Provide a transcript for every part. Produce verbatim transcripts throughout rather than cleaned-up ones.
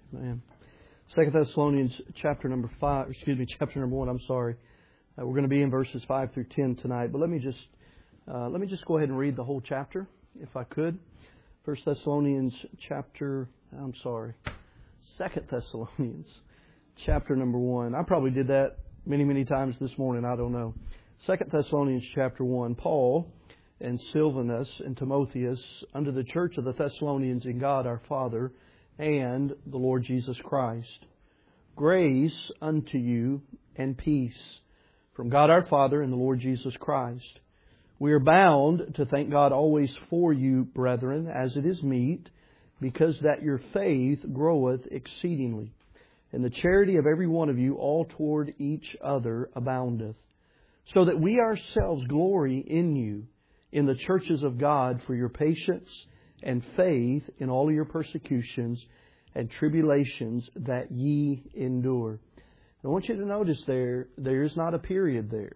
Man. Second Thessalonians chapter number five, excuse me, chapter number one, I'm sorry. Uh, we're going to be in verses five through ten tonight, but let me just uh, let me just go ahead and read the whole chapter, if I could. First Thessalonians chapter, I'm sorry, Second Thessalonians chapter number one. I probably did that many, many times this morning, I don't know. Second Thessalonians chapter one, Paul and Silvanus and Timotheus unto the church of the Thessalonians in God our Father and the Lord Jesus Christ. Grace unto you and peace from God our Father and the Lord Jesus Christ. We are bound to thank God always for you, brethren, as it is meet, because that your faith groweth exceedingly, and the charity of every one of you all toward each other aboundeth, so that we ourselves glory in you, in the churches of God, for your patience and faith in all your persecutions and tribulations that ye endure. I want you to notice there, there is not a period there.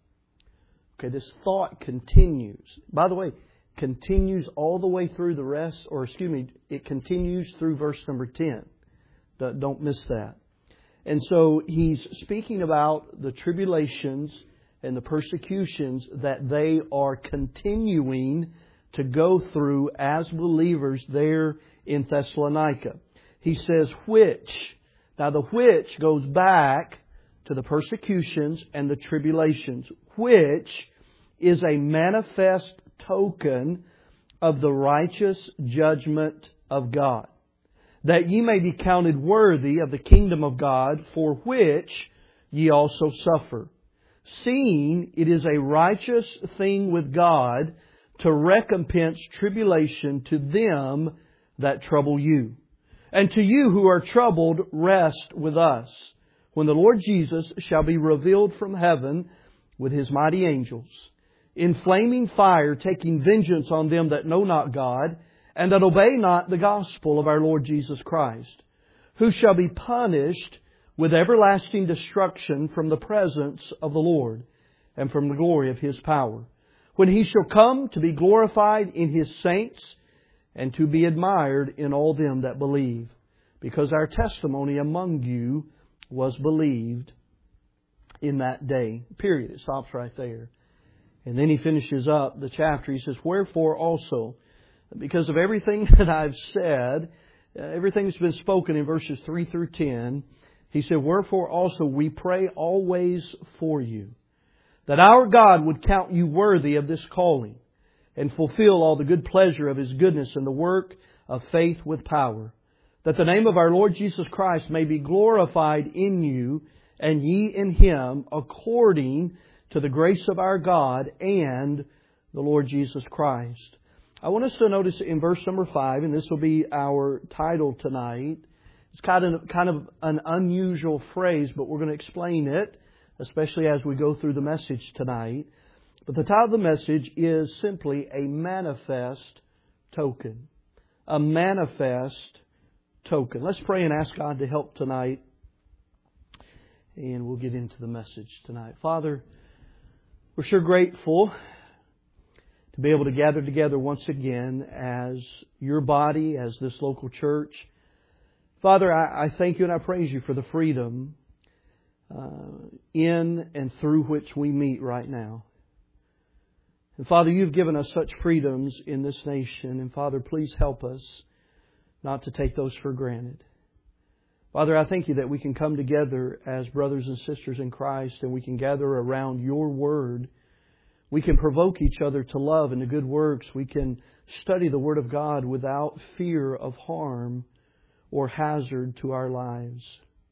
Okay, this thought continues. By the way, continues all the way through the rest, or excuse me, it continues through verse number ten. Don't miss that. And so he's speaking about the tribulations and the persecutions that they are continuing to go through as believers there in Thessalonica. He says, which, now the which goes back to the persecutions and the tribulations, which is a manifest token of the righteous judgment of God, that ye may be counted worthy of the kingdom of God, for which ye also suffer. Seeing it is a righteous thing with God to recompense tribulation to them that trouble you. And to you who are troubled, rest with us, when the Lord Jesus shall be revealed from heaven with His mighty angels, in flaming fire, taking vengeance on them that know not God, and that obey not the gospel of our Lord Jesus Christ, who shall be punished with everlasting destruction from the presence of the Lord and from the glory of His power, when He shall come to be glorified in His saints and to be admired in all them that believe, because our testimony among you was believed in that day. Period. It stops right there. And then he finishes up the chapter. He says, wherefore also, because of everything that I've said, everything that's been spoken in verses three through ten, he said, wherefore also we pray always for you, that our God would count you worthy of this calling, and fulfill all the good pleasure of His goodness and the work of faith with power, that the name of our Lord Jesus Christ may be glorified in you, and ye in Him, according to the grace of our God and the Lord Jesus Christ. I want us to notice in verse number five, and this will be our title tonight. It's kind of, kind of an unusual phrase, but we're going to explain it, especially as we go through the message tonight. But the title of the message is simply a manifest token. A manifest token. Let's pray and ask God to help tonight, and we'll get into the message tonight. Father, we're sure grateful to be able to gather together once again as your body, as this local church. Father, I, I thank you and I praise you for the freedom uh, in and through which we meet right now. And Father, you've given us such freedoms in this nation. And Father, please help us not to take those for granted. Father, I thank you that we can come together as brothers and sisters in Christ, and we can gather around your Word. We can provoke each other to love and to good works. We can study the Word of God without fear of harm or hazard to our lives.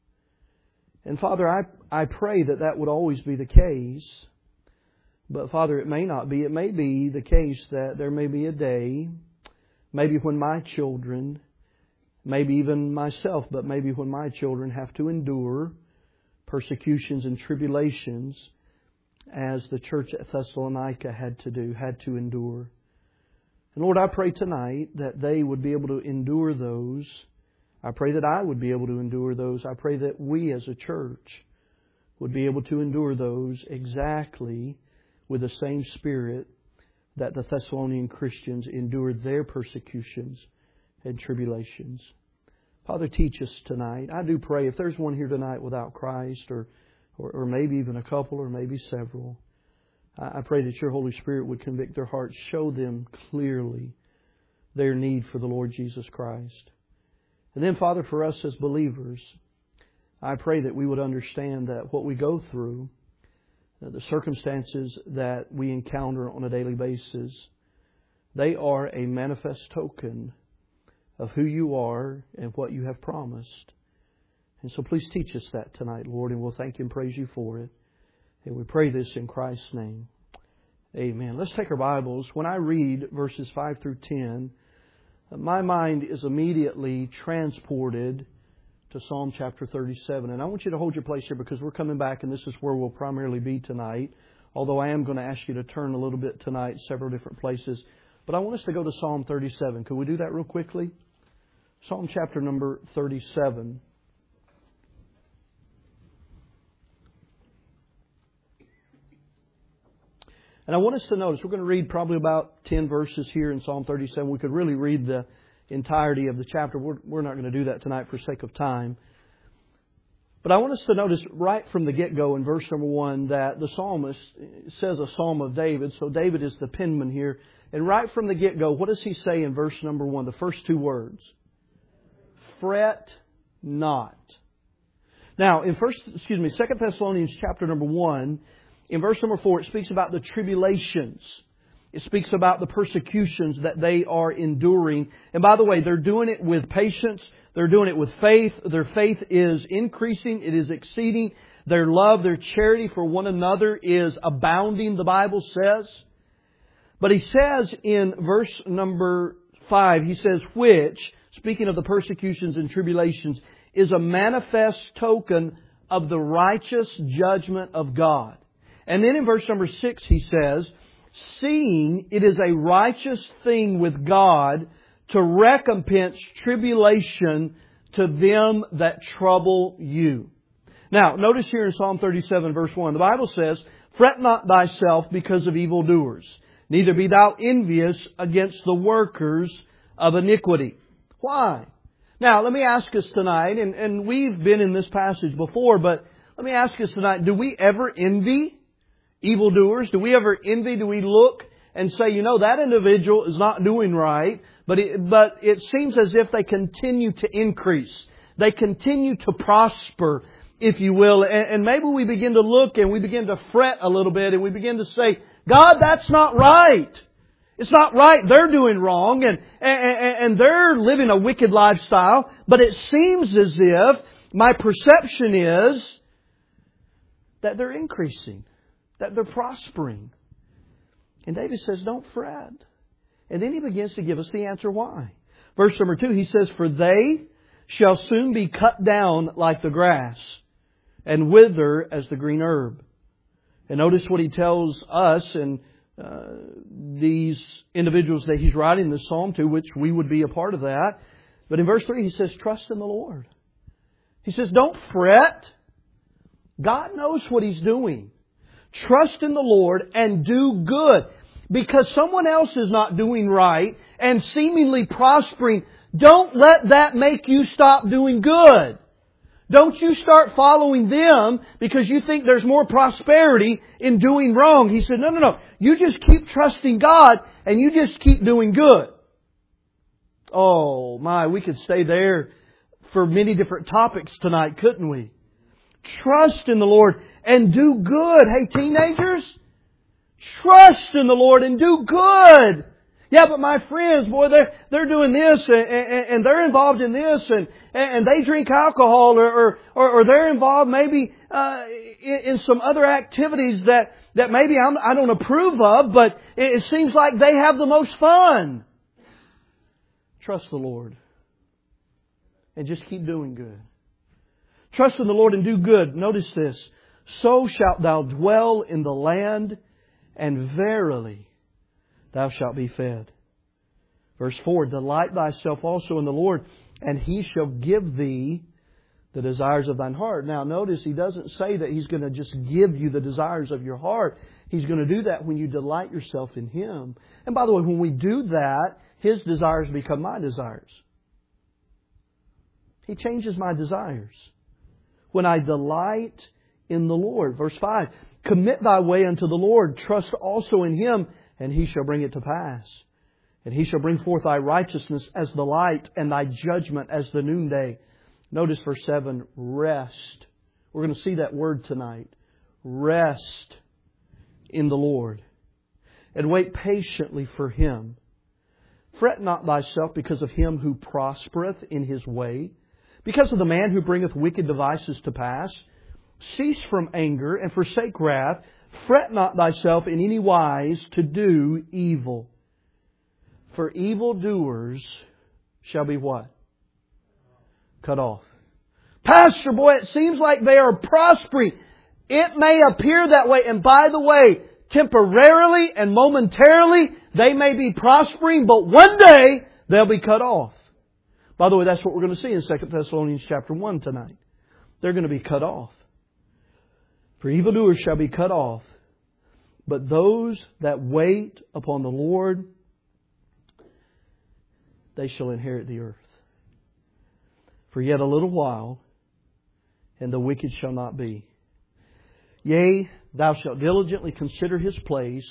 And Father, I, I pray that that would always be the case. But Father, it may not be. It may be the case that there may be a day, maybe when my children, maybe even myself, but maybe when my children have to endure persecutions and tribulations as the church at Thessalonica had to do, had to endure. And Lord, I pray tonight that they would be able to endure those. I pray that I would be able to endure those. I pray that we as a church would be able to endure those exactly with the same spirit that the Thessalonian Christians endured their persecutions and tribulations. Father, teach us tonight. I do pray if there's one here tonight without Christ, or, or, or maybe even a couple, or maybe several, I, I pray that Your Holy Spirit would convict their hearts, show them clearly their need for the Lord Jesus Christ. And then, Father, for us as believers, I pray that we would understand that what we go through, the circumstances that we encounter on a daily basis, they are a manifest token of who You are and what You have promised. And so please teach us that tonight, Lord, and we'll thank You and praise You for it. And we pray this in Christ's name. Amen. Let's take our Bibles. When I read verses five through ten, my mind is immediately transported to Psalm chapter thirty-seven. And I want you to hold your place here because we're coming back and this is where we'll primarily be tonight. Although I am going to ask you to turn a little bit tonight, several different places. But I want us to go to Psalm thirty-seven. Could we do that real quickly? Psalm chapter number thirty-seven. And I want us to notice, we're going to read probably about ten verses here in Psalm thirty-seven. We could really read the entirety of the chapter. We're, we're not going to do that tonight for sake of time. But I want us to notice right from the get-go in verse number one that the psalmist says a psalm of David. So David is the penman here. And right from the get-go, what does he say in verse number one? The first two words. Fret not. Now, in first, excuse me, Second Thessalonians chapter number one, in verse number four, it speaks about the tribulations. It speaks about the persecutions that they are enduring. And by the way, they're doing it with patience. They're doing it with faith. Their faith is increasing. It is exceeding. Their love, their charity for one another is abounding, the Bible says. But he says in verse number five, he says, which, speaking of the persecutions and tribulations, is a manifest token of the righteous judgment of God. And then in verse number six he says, seeing it is a righteous thing with God to recompense tribulation to them that trouble you. Now, notice here in Psalm thirty-seven verse one, the Bible says, fret not thyself because of evildoers, neither be thou envious against the workers of iniquity. Why? Now, let me ask us tonight, and, and we've been in this passage before, but let me ask us tonight, do we ever envy evildoers? Do we ever envy? Do we look and say, you know, that individual is not doing right, but it, but it seems as if they continue to increase. They continue to prosper, if you will. And, and maybe we begin to look and we begin to fret a little bit and we begin to say, God, that's not right. It's not right. They're doing wrong and, and, and they're living a wicked lifestyle. But it seems as if my perception is that they're increasing, that they're prospering. And David says, don't fret. And then he begins to give us the answer why. Verse number two, he says, for they shall soon be cut down like the grass and wither as the green herb. And notice what he tells us and uh, these individuals that he's writing this psalm to, which we would be a part of that. But in verse three, he says, trust in the Lord. He says, don't fret. God knows what He's doing. Trust in the Lord and do good. Because someone else is not doing right and seemingly prospering, don't let that make you stop doing good. Don't you start following them because you think there's more prosperity in doing wrong. He said, no, no, no. You just keep trusting God and you just keep doing good. Oh my, we could stay there for many different topics tonight, couldn't we? Trust in the Lord and do good. Hey, teenagers, trust in the Lord and do good. Yeah, but my friends, boy, they're, they're doing this and, and, and they're involved in this and, and they drink alcohol or, or, or they're involved maybe uh, in, in some other activities that, that maybe I'm, I don't approve of, but it, it seems like they have the most fun. Trust the Lord and just keep doing good. Trust in the Lord and do good. Notice this. So shalt thou dwell in the land, and verily thou shalt be fed. Verse four, delight thyself also in the Lord, and He shall give thee the desires of thine heart. Now notice He doesn't say that He's going to just give you the desires of your heart. He's going to do that when you delight yourself in Him. And by the way, when we do that, His desires become my desires. He changes my desires. When I delight in the Lord. Verse five. Commit thy way unto the Lord. Trust also in Him, and He shall bring it to pass. And He shall bring forth thy righteousness as the light, and thy judgment as the noonday. Notice verse seven. Rest. We're going to see that word tonight. Rest in the Lord. And wait patiently for Him. Fret not thyself because of him who prospereth in his way, because of the man who bringeth wicked devices to pass. Cease from anger and forsake wrath. Fret not thyself in any wise to do evil. For evildoers shall be what? Cut off. Pastor, boy, it seems like they are prospering. It may appear that way. And by the way, temporarily and momentarily, they may be prospering, but one day they'll be cut off. By the way, that's what we're going to see in Second Thessalonians chapter one tonight. They're going to be cut off. For evildoers shall be cut off, but those that wait upon the Lord, they shall inherit the earth. For yet a little while, and the wicked shall not be. Yea, thou shalt diligently consider his place,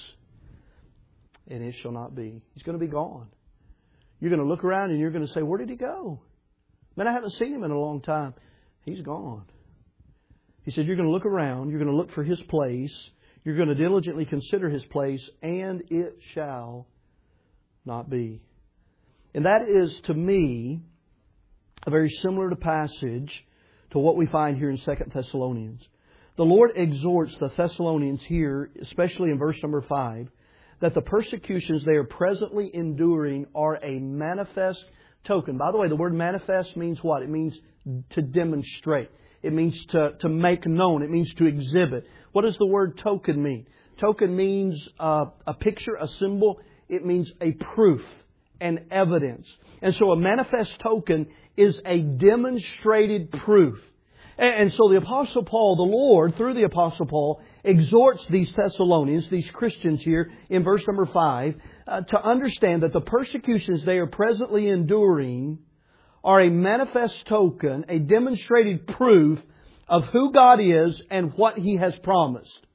and it shall not be. He's going to be gone. You're going to look around and you're going to say, where did he go? Man, I haven't seen him in a long time. He's gone. He said, you're going to look around, you're going to look for his place, you're going to diligently consider his place, and it shall not be. And that is, to me, a very similar to passage to what we find here in Second Thessalonians. The Lord exhorts the Thessalonians here, especially in verse number five, that the persecutions they are presently enduring are a manifest token. By the way, the word manifest means what? It means to demonstrate. It means to, to make known. It means to exhibit. What does the word token mean? Token means uh, a picture, a symbol. It means a proof, an evidence. And so a manifest token is a demonstrated proof. And so the Apostle Paul, the Lord, through the Apostle Paul, exhorts these Thessalonians, these Christians here in verse number five, uh, to understand that the persecutions they are presently enduring are a manifest token, a demonstrated proof of who God is and what He has promised.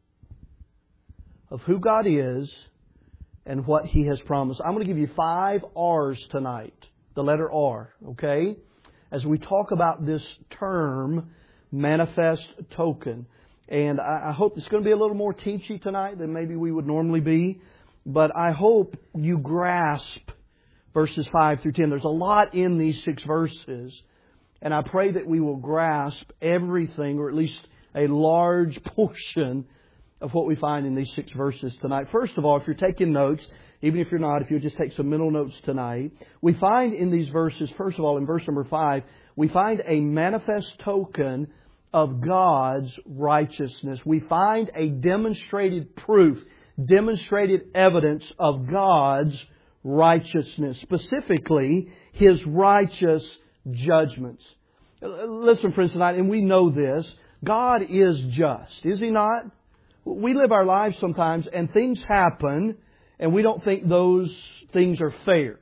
Of who God is and what He has promised. I'm going to give you five R's tonight. The letter R, okay? As we talk about this term, manifest token. And I, I hope it's going to be a little more teachy tonight than maybe we would normally be. But I hope you grasp verses five through ten. There's a lot in these six verses. And I pray that we will grasp everything, or at least a large portion of what we find in these six verses tonight. First of all, if you're taking notes, even if you're not, if you'll just take some mental notes tonight, we find in these verses, first of all, in verse number five, we find a manifest token of God's righteousness. We find a demonstrated proof, demonstrated evidence of God's righteousness, specifically His righteous judgments. Listen, friends, tonight, and we know this, God is just, is He not? We live our lives sometimes and things happen and we don't think those things are fair.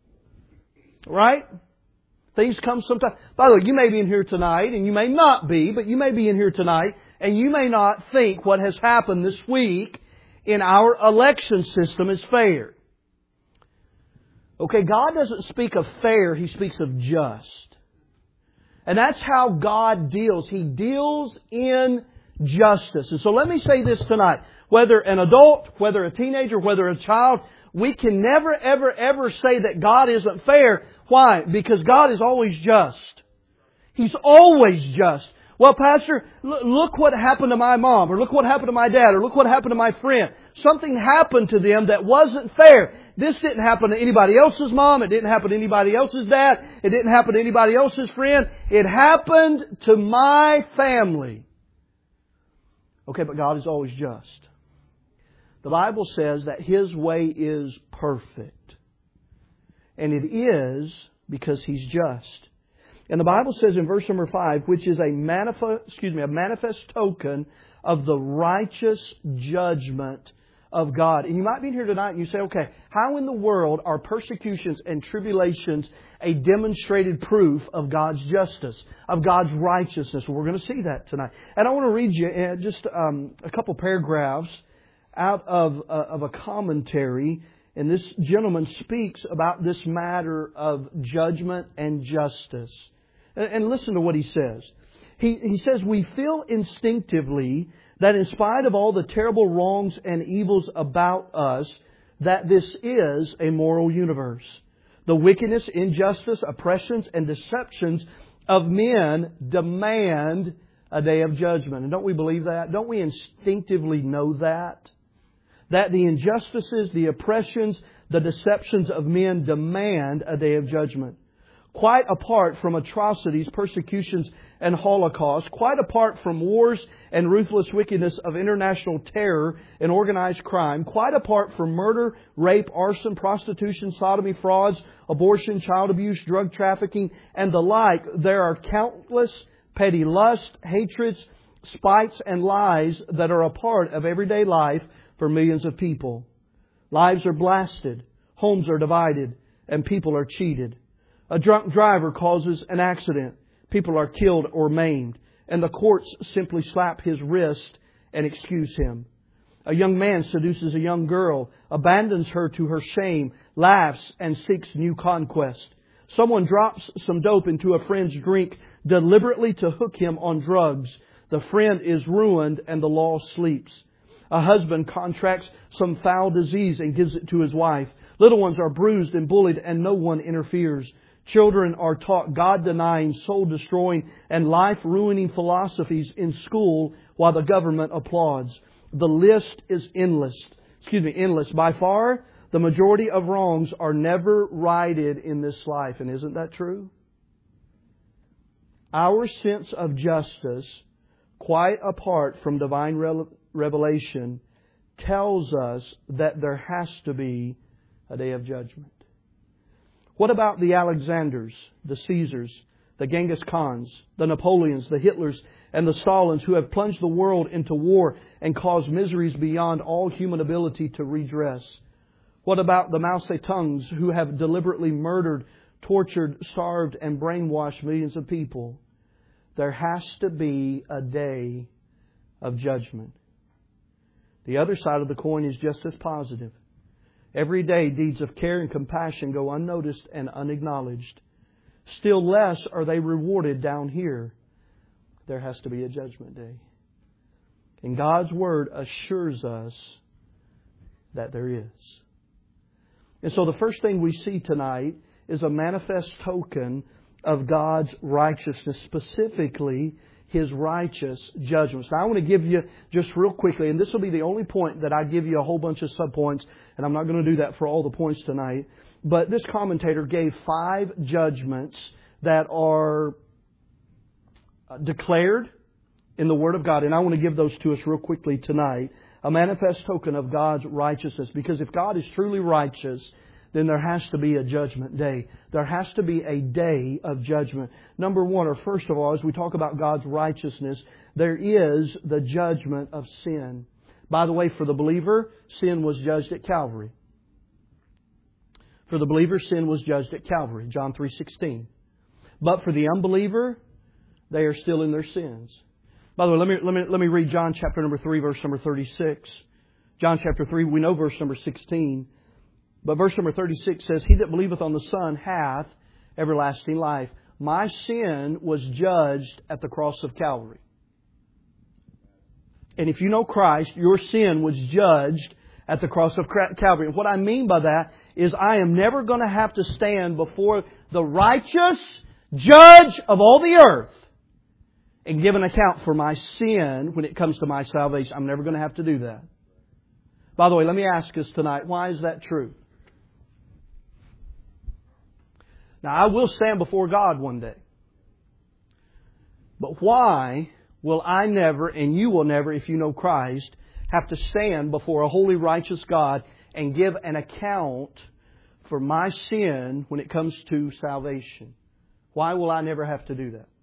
Right? Things come sometimes. By the way, you may be in here tonight and you may not be, but you may be in here tonight and you may not think what has happened this week in our election system is fair. Okay, God doesn't speak of fair, He speaks of just. And that's how God deals. He deals in justice. And so let me say this tonight. Whether an adult, whether a teenager, whether a child, we can never, ever, ever say that God isn't fair. Why? Because God is always just. He's always just. Well, Pastor, look what happened to my mom, or look what happened to my dad, or look what happened to my friend. Something happened to them that wasn't fair. This didn't happen to anybody else's mom. It didn't happen to anybody else's dad. It didn't happen to anybody else's friend. It happened to my family. Okay, but God is always just. The Bible says that His way is perfect. And it is because He's just. And the Bible says in verse number five, which is a manifest, excuse me, a manifest token of the righteous judgment of God. And you might be here tonight and you say, okay, how in the world are persecutions and tribulations a demonstrated proof of God's justice, of God's righteousness? Well, we're going to see that tonight. And I want to read you just um, a couple paragraphs out of, uh, of a commentary. And this gentleman speaks about this matter of judgment and justice. And, and listen to what he says. He, he says, we feel instinctively that in spite of all the terrible wrongs and evils about us, that this is a moral universe. The wickedness, injustice, oppressions, and deceptions of men demand a day of judgment. And don't we believe that? Don't we instinctively know that? That the injustices, the oppressions, the deceptions of men demand a day of judgment. Quite apart from atrocities, persecutions, and Holocaust, quite apart from wars and ruthless wickedness of international terror and organized crime, quite apart from murder, rape, arson, prostitution, sodomy, frauds, abortion, child abuse, drug trafficking, and the like, there are countless petty lust, hatreds, spites, and lies that are a part of everyday life for millions of people. Lives are blasted, homes are divided, and people are cheated. A drunk driver causes an accident. People are killed or maimed. And the courts simply slap his wrist and excuse him. A young man seduces a young girl, abandons her to her shame, laughs and seeks new conquest. Someone drops some dope into a friend's drink deliberately to hook him on drugs. The friend is ruined and the law sleeps. A husband contracts some foul disease and gives it to his wife. Little ones are bruised and bullied and no one interferes. Children are taught God-denying, soul-destroying, and life-ruining philosophies in school while the government applauds. The list is endless. Excuse me, endless. By far, the majority of wrongs are never righted in this life. And isn't that true? Our sense of justice, quite apart from divine revelation, tells us that there has to be a day of judgment. What about the Alexanders, the Caesars, the Genghis Khans, the Napoleons, the Hitlers, and the Stalins who have plunged the world into war and caused miseries beyond all human ability to redress? What about the Mao Zedongs who have deliberately murdered, tortured, starved, and brainwashed millions of people? There has to be a day of judgment. The other side of the coin is just as positive. Every day, deeds of care and compassion go unnoticed and unacknowledged. Still less are they rewarded down here. There has to be a judgment day. And God's Word assures us that there is. And so the first thing we see tonight is a manifest token of God's righteousness, specifically His righteous judgments. Now I want to give you just real quickly, and this will be the only point that I give you a whole bunch of subpoints, and I'm not going to do that for all the points tonight. But this commentator gave five judgments that are declared in the Word of God, and I want to give those to us real quickly tonight. A manifest token of God's righteousness, because if God is truly righteous, then there has to be a judgment day. There has to be a day of judgment. Number one, or first of all, as we talk about God's righteousness, there is the judgment of sin. By the way, for the believer, sin was judged at Calvary. For the believer, sin was judged at Calvary, John three sixteen. But for the unbeliever, they are still in their sins. By the way, let me, let me, let me read John chapter number three, verse number thirty-six. John chapter three, we know verse number sixteen. But verse number thirty-six says, He that believeth on the Son hath everlasting life. My sin was judged at the cross of Calvary. And if you know Christ, your sin was judged at the cross of Calvary. And what I mean by that is I am never going to have to stand before the righteous judge of all the earth and give an account for my sin when it comes to my salvation. I'm never going to have to do that. By the way, let me ask us tonight, why is that true? Now, I will stand before God one day. But why will I never, and you will never, if you know Christ, have to stand before a holy, righteous God and give an account for my sin when it comes to salvation? Why will I never have to do that?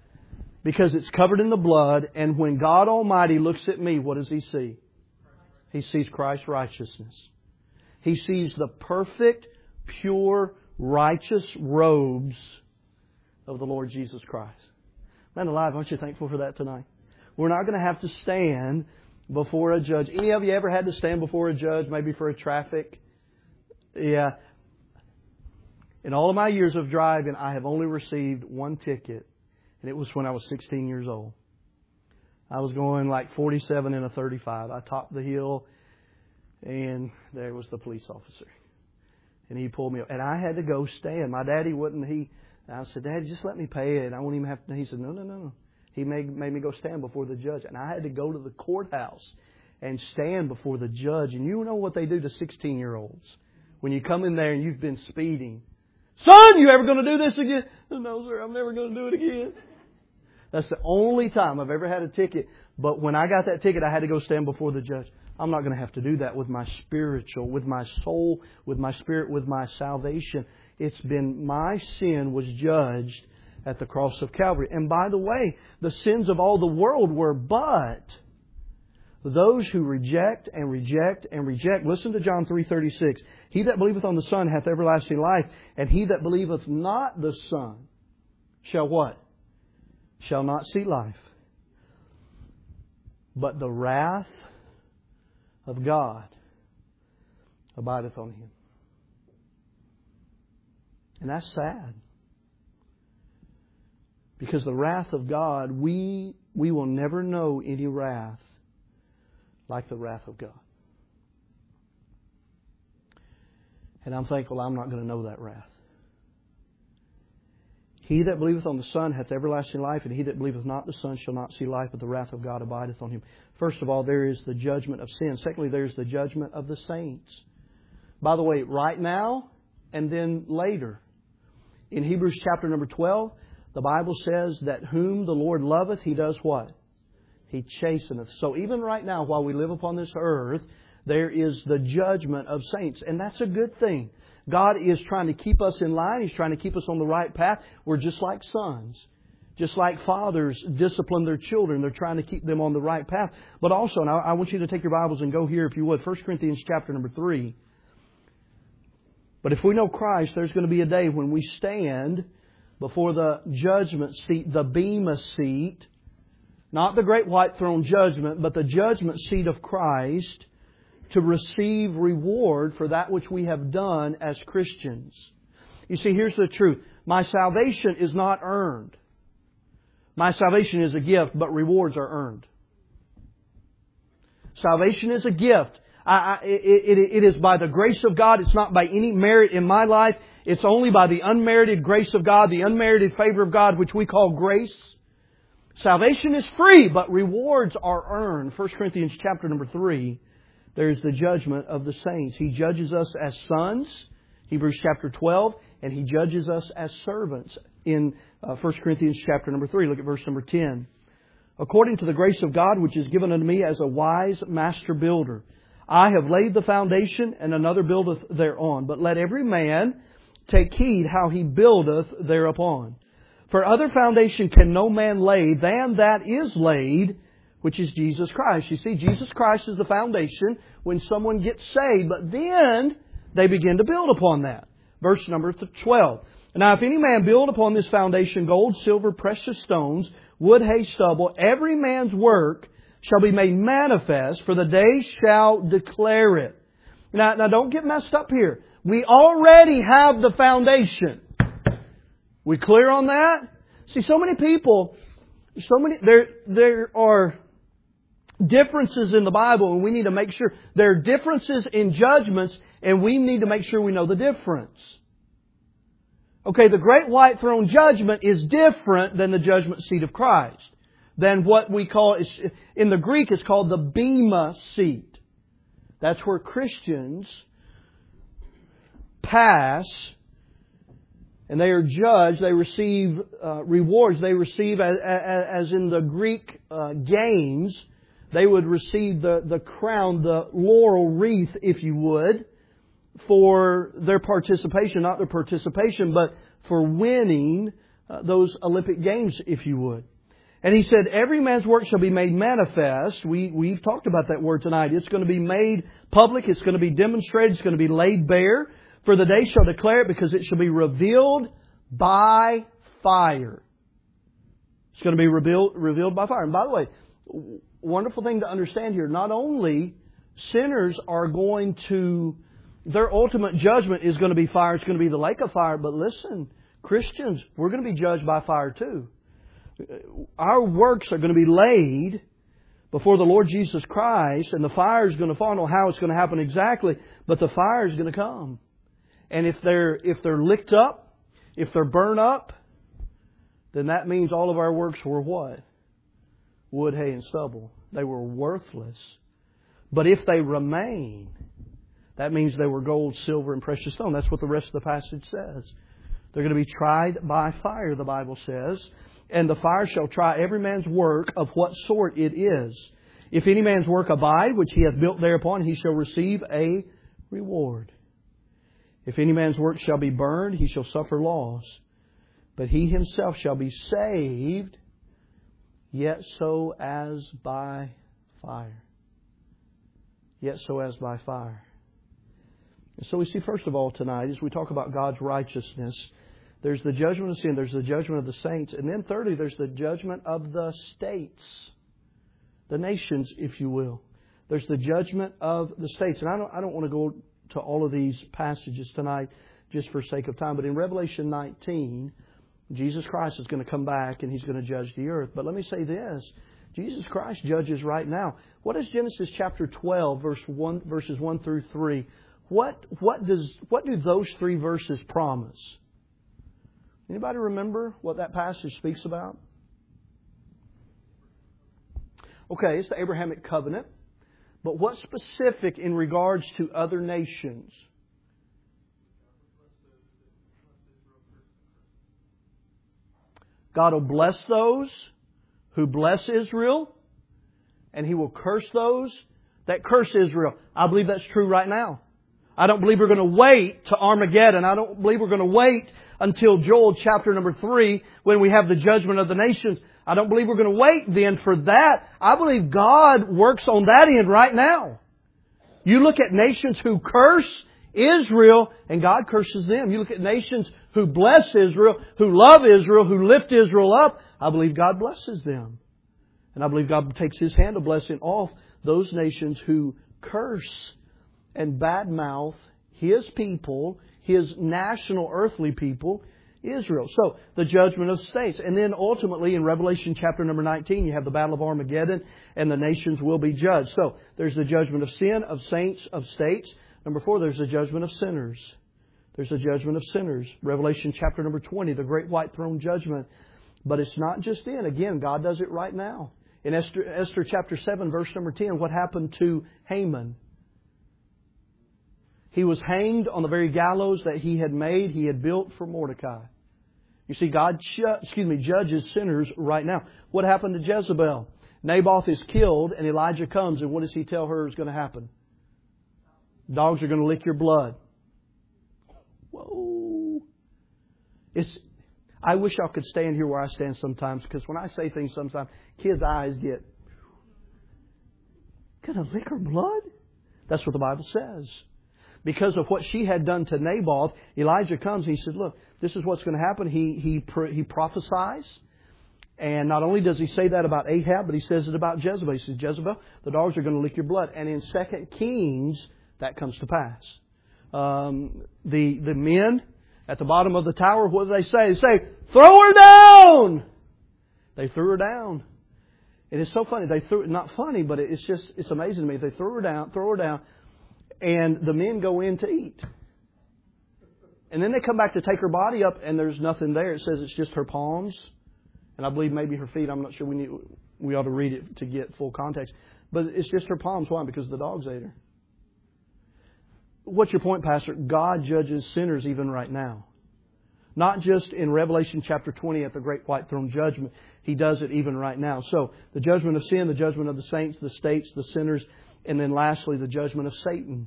Because it's covered in the blood, and when God Almighty looks at me, what does He see? He sees Christ's righteousness. He sees the perfect, pure, righteous robes of the Lord Jesus Christ. Man alive, aren't you thankful for that tonight? We're not going to have to stand before a judge. Any of you ever had to stand before a judge, maybe for a traffic? Yeah. In all of my years of driving, I have only received one ticket, and it was when I was sixteen years old. I was going like forty-seven in a thirty-five. I topped the hill, and there was the police officer. And he pulled me up. And I had to go stand. My daddy wouldn't, he, I said, Daddy, just let me pay it. I won't even have to. He said, no, no, no. He made, made me go stand before the judge. And I had to go to the courthouse and stand before the judge. And you know what they do to sixteen-year-olds. When you come in there and you've been speeding. Son, you ever going to do this again? No, sir, I'm never going to do it again. That's the only time I've ever had a ticket. But when I got that ticket, I had to go stand before the judge. I'm not going to have to do that with my spiritual, with my soul, with my spirit, with my salvation. It's been my sin was judged at the cross of Calvary. And by the way, the sins of all the world were but those who reject and reject and reject. Listen to John three thirty-six. He that believeth on the Son hath everlasting life, and he that believeth not the Son shall what? Shall not see life. But the wrath of God abideth on him. And that's sad. Because the wrath of God, we we will never know any wrath like the wrath of God. And I'm thankful I'm not going to know that wrath. He that believeth on the Son hath everlasting life, and he that believeth not the Son shall not see life, but the wrath of God abideth on him. First of all, there is the judgment of sin. Secondly, there is the judgment of the saints. By the way, right now and then later. In Hebrews chapter number twelve, the Bible says that whom the Lord loveth, He does what? He chasteneth. So even right now, while we live upon this earth, there is the judgment of saints. And that's a good thing. God is trying to keep us in line. He's trying to keep us on the right path. We're just like sons. Just like fathers discipline their children. They're trying to keep them on the right path. But also, and I want you to take your Bibles and go here if you would. First Corinthians chapter number three. But if we know Christ, there's going to be a day when we stand before the judgment seat, the bema seat. Not the great white throne judgment, but the judgment seat of Christ, to receive reward for that which we have done as Christians. You see, here's the truth. My salvation is not earned. My salvation is a gift, but rewards are earned. Salvation is a gift. I, I, it, it, it is by the grace of God. It's not by any merit in my life. It's only by the unmerited grace of God, the unmerited favor of God, which we call grace. Salvation is free, but rewards are earned. First Corinthians chapter number three. There's the judgment of the saints. He judges us as sons, Hebrews chapter twelve, and He judges us as servants in uh, First Corinthians chapter number three. Look at verse number ten. According to the grace of God which is given unto me as a wise master builder, I have laid the foundation, and another buildeth thereon. But let every man take heed how he buildeth thereupon. For other foundation can no man lay than that is laid, which is Jesus Christ. You see, Jesus Christ is the foundation when someone gets saved, but then they begin to build upon that. Verse number twelve. Now if any man build upon this foundation gold, silver, precious stones, wood, hay, stubble, every man's work shall be made manifest, for the day shall declare it. Now, now don't get messed up here. We already have the foundation. We clear on that? See, so many people, so many, there, there are differences in the Bible, and we need to make sure there are differences in judgments, and we need to make sure we know the difference. Okay, the great white throne judgment is different than the judgment seat of Christ. Than what we call, in the Greek, it's called the bema seat. That's where Christians pass, and they are judged. They receive uh, rewards. They receive, as, as in the Greek uh, games, they would receive the, the crown, the laurel wreath, if you would, for their participation. Not their participation, but for winning uh, those Olympic Games, if you would. And He said, every man's work shall be made manifest. We, we've talked about that word tonight. It's going to be made public. It's going to be demonstrated. It's going to be laid bare. For the day shall declare it, because it shall be revealed by fire. It's going to be revealed, revealed by fire. And by the way, wonderful thing to understand here. Not only sinners are going to, their ultimate judgment is going to be fire. It's going to be the lake of fire. But listen, Christians, we're going to be judged by fire too. Our works are going to be laid before the Lord Jesus Christ, and the fire is going to fall. I don't know how it's going to happen exactly, but the fire is going to come. And if they're if they're licked up, if they're burned up, then that means all of our works were what? Wood, hay, and stubble. They were worthless. But if they remain, that means they were gold, silver, and precious stone. That's what the rest of the passage says. They're going to be tried by fire, the Bible says. And the fire shall try every man's work of what sort it is. If any man's work abide, which he hath built thereupon, he shall receive a reward. If any man's work shall be burned, he shall suffer loss. But he himself shall be saved, yet so as by fire. Yet so as by fire. And so we see, first of all, tonight, as we talk about God's righteousness, there's the judgment of sin, there's the judgment of the saints, and then thirdly, there's the judgment of the states, the nations, if you will. There's the judgment of the states. And I don't, I don't want to go to all of these passages tonight just for sake of time, but in Revelation nineteen, Jesus Christ is going to come back and He's going to judge the earth. But let me say this, Jesus Christ judges right now. What is Genesis chapter twelve, verse one, verses one through three? What, what, does, what do those three verses promise? Anybody remember what that passage speaks about? Okay, it's the Abrahamic covenant. But what's specific in regards to other nations? God will bless those who bless Israel, and He will curse those that curse Israel. I believe that's true right now. I don't believe we're going to wait to Armageddon. I don't believe we're going to wait until Joel chapter number three when we have the judgment of the nations. I don't believe we're going to wait then for that. I believe God works on that end right now. You look at nations who curse Israel and God curses them. You look at nations who bless Israel, who love Israel, who lift Israel up. I believe God blesses them. And I believe God takes His hand of blessing off those nations who curse and badmouth His people, His national earthly people, Israel. So, the judgment of states. And then ultimately in Revelation chapter number nineteen, you have the battle of Armageddon and the nations will be judged. So, there's the judgment of sin, of saints, of states. Number four, there's the judgment of sinners. There's the judgment of sinners. Revelation chapter number twenty, the great white throne judgment. But it's not just then. Again, God does it right now. In Esther, Esther chapter seven, verse number ten, what happened to Haman? He was hanged on the very gallows that he had made, he had built for Mordecai. You see, God excuse me, judges sinners right now. What happened to Jezebel? Naboth is killed and Elijah comes, and what does he tell her is going to happen? Dogs are going to lick your blood. Whoa. It's, I wish I could stand here where I stand sometimes, because when I say things sometimes, kids' eyes get, going to lick her blood? That's what the Bible says. Because of what she had done to Naboth, Elijah comes and he said, look, this is what's going to happen. He, he, he prophesies. And not only does he say that about Ahab, but he says it about Jezebel. He says, Jezebel, the dogs are going to lick your blood. And in Second Kings, that comes to pass. Um, the, the men at the bottom of the tower, what do they say? They say, throw her down! They threw her down. And it's so funny. They threw, not funny, but it's just, it's amazing to me. They threw her down, throw her down. And the men go in to eat. And then they come back to take her body up and there's nothing there. It says it's just her palms. And I believe maybe her feet. I'm not sure we need, we ought to read it to get full context. But it's just her palms. Why? Because the dogs ate her. What's your point, Pastor? God judges sinners even right now. Not just in Revelation chapter twenty at the great white throne judgment. He does it even right now. So the judgment of sin, the judgment of the saints, the states, the sinners, and then lastly the judgment of Satan.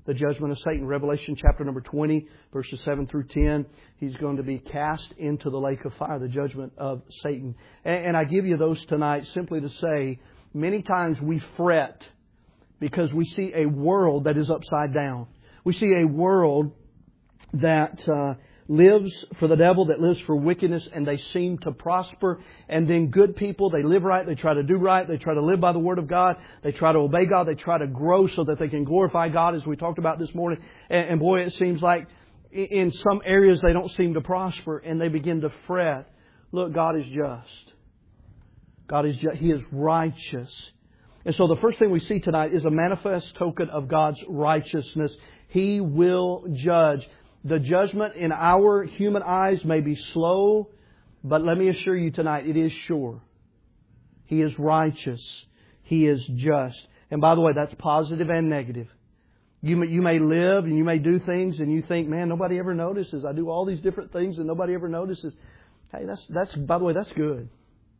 the judgment of Satan. Revelation chapter number twenty, verses seven through ten. He's going to be cast into the lake of fire, the judgment of Satan. And, and I give you those tonight simply to say, many times we fret because we see a world that is upside down. We see a world that uh, lives for the devil, that lives for wickedness, and they seem to prosper. And then good people, they live right, they try to do right, they try to live by the Word of God, they try to obey God, they try to grow so that they can glorify God, as we talked about this morning. And, and boy, it seems like in some areas they don't seem to prosper, and they begin to fret. Look, God is just. God is just. He is righteous. And so the first thing we see tonight is a manifest token of God's righteousness. He will judge. The judgment in our human eyes may be slow, but let me assure you tonight, it is sure. He is righteous. He is just. And by the way, that's positive and negative. You may, you may live and you may do things and you think, man, nobody ever notices. I do all these different things and nobody ever notices. Hey, that's, that's, by the way, that's good.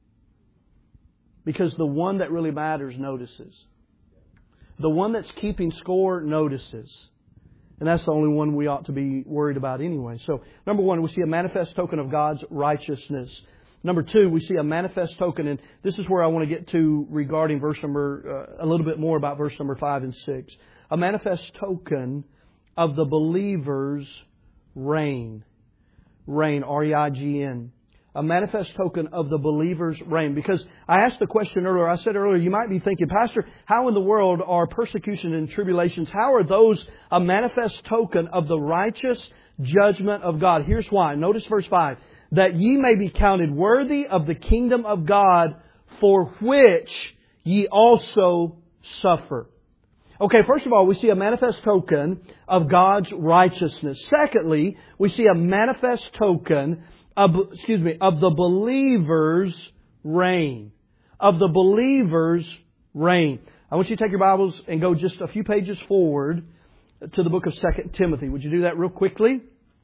Because the one that really matters notices. The one that's keeping score notices. And that's the only one we ought to be worried about anyway. So, number one, we see a manifest token of God's righteousness. Number two, we see a manifest token, and this is where I want to get to regarding verse number, uh, a little bit more about verse number five and six. A manifest token of the believer's reign. Reign, R E I G N. A manifest token of the believer's reign. Because I asked the question earlier, I said earlier, you might be thinking, Pastor, how in the world are persecution and tribulations, how are those a manifest token of the righteous judgment of God? Here's why. Notice verse five. That ye may be counted worthy of the kingdom of God, for which ye also suffer. Okay, first of all, we see a manifest token of God's righteousness. Secondly, we see a manifest token Of, excuse me, of the believer's reign. Of the believer's reign. I want you to take your Bibles and go just a few pages forward to the book of Second Timothy. Would you do that real quickly?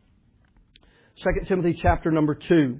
Second Timothy chapter number two.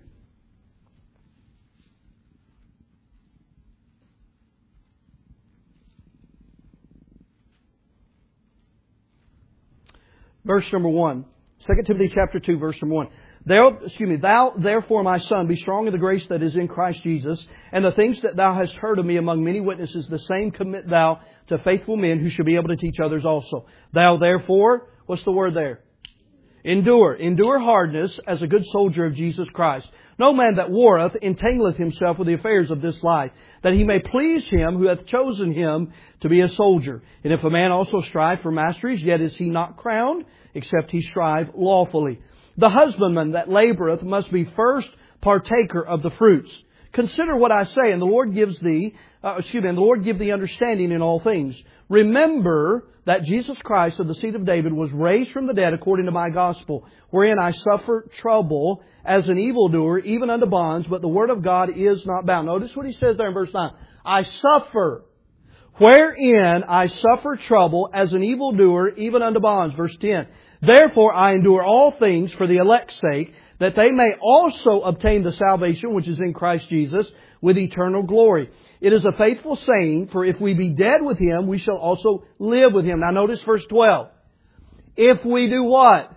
Verse number one. Second Timothy chapter two, verse number one. Thou, excuse me, thou therefore, my son, be strong in the grace that is in Christ Jesus, and the things that thou hast heard of me among many witnesses, the same commit thou to faithful men who shall be able to teach others also. Thou therefore, what's the word there? Endure. Endure hardness as a good soldier of Jesus Christ. No man that warreth entangleth himself with the affairs of this life, that he may please him who hath chosen him to be a soldier. And if a man also strive for masteries, yet is he not crowned, except he strive lawfully. The husbandman that laboureth must be first partaker of the fruits. Consider what I say, and the Lord gives thee, uh, excuse me, and the Lord give thee understanding in all things. Remember that Jesus Christ of the seed of David was raised from the dead according to my gospel, wherein I suffer trouble as an evildoer, even unto bonds, but the word of God is not bound. Notice what he says there in verse nine. I suffer, wherein I suffer trouble as an evildoer, even unto bonds. Verse ten. Therefore I endure all things for the elect's sake, that they may also obtain the salvation which is in Christ Jesus with eternal glory. It is a faithful saying, for if we be dead with Him, we shall also live with Him. Now notice verse twelve. If we do what?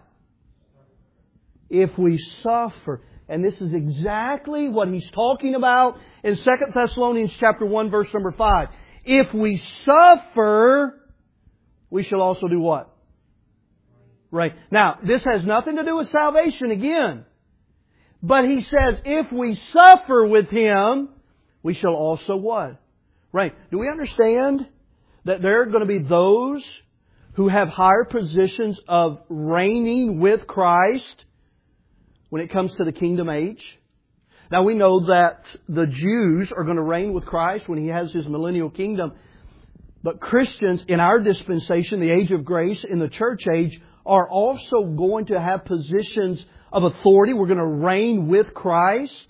If we suffer. And this is exactly what he's talking about in Second Thessalonians chapter one, verse number five. If we suffer, we shall also do what? Right. Now, this has nothing to do with salvation again. But he says, if we suffer with Him, we shall also what? Right. Do we understand that there are going to be those who have higher positions of reigning with Christ when it comes to the kingdom age? Now we know that the Jews are going to reign with Christ when He has His millennial kingdom. But Christians in our dispensation, the age of grace, in the church age, are also going to have positions of authority. We're going to reign with Christ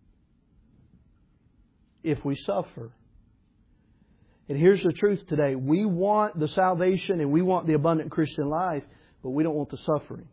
if we suffer. And here's the truth today. We want the salvation and we want the abundant Christian life, but we don't want the suffering.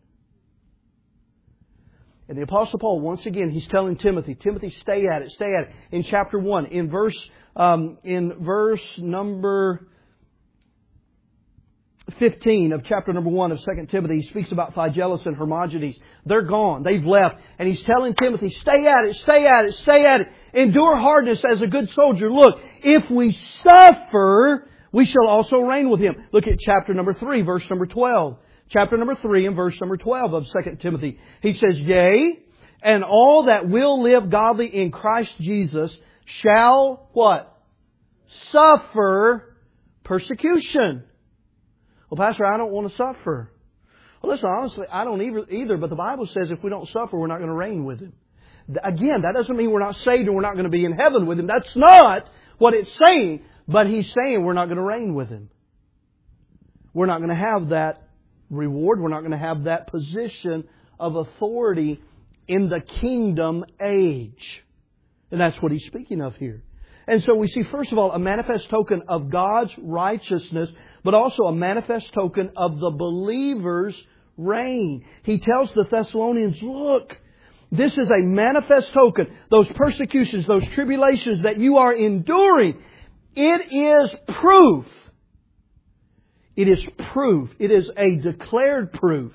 And the Apostle Paul, once again, he's telling Timothy, Timothy, stay at it, stay at it. In chapter one, in verse, um, in verse number fifteen of chapter number one of Second Timothy, he speaks about Phygellus and Hermogenes. They're gone. They've left. And he's telling Timothy, stay at it, stay at it, stay at it. Endure hardness as a good soldier. Look, if we suffer, we shall also reign with Him. Look at chapter number three, verse number twelve. Chapter number three and verse number twelve of Second Timothy. He says, yea, and all that will live godly in Christ Jesus shall, what? Suffer persecution. Well, Pastor, I don't want to suffer. Well, listen, honestly, I don't either, either, but the Bible says if we don't suffer, we're not going to reign with Him. Again, that doesn't mean we're not saved and we're not going to be in heaven with Him. That's not what it's saying. But He's saying we're not going to reign with Him. We're not going to have that reward. We're not going to have that position of authority in the kingdom age. And that's what He's speaking of here. And so we see, first of all, a manifest token of God's righteousness, but also a manifest token of the believer's reign. He tells the Thessalonians, look, this is a manifest token. Those persecutions, those tribulations that you are enduring, it is proof. It is proof. It is a declared proof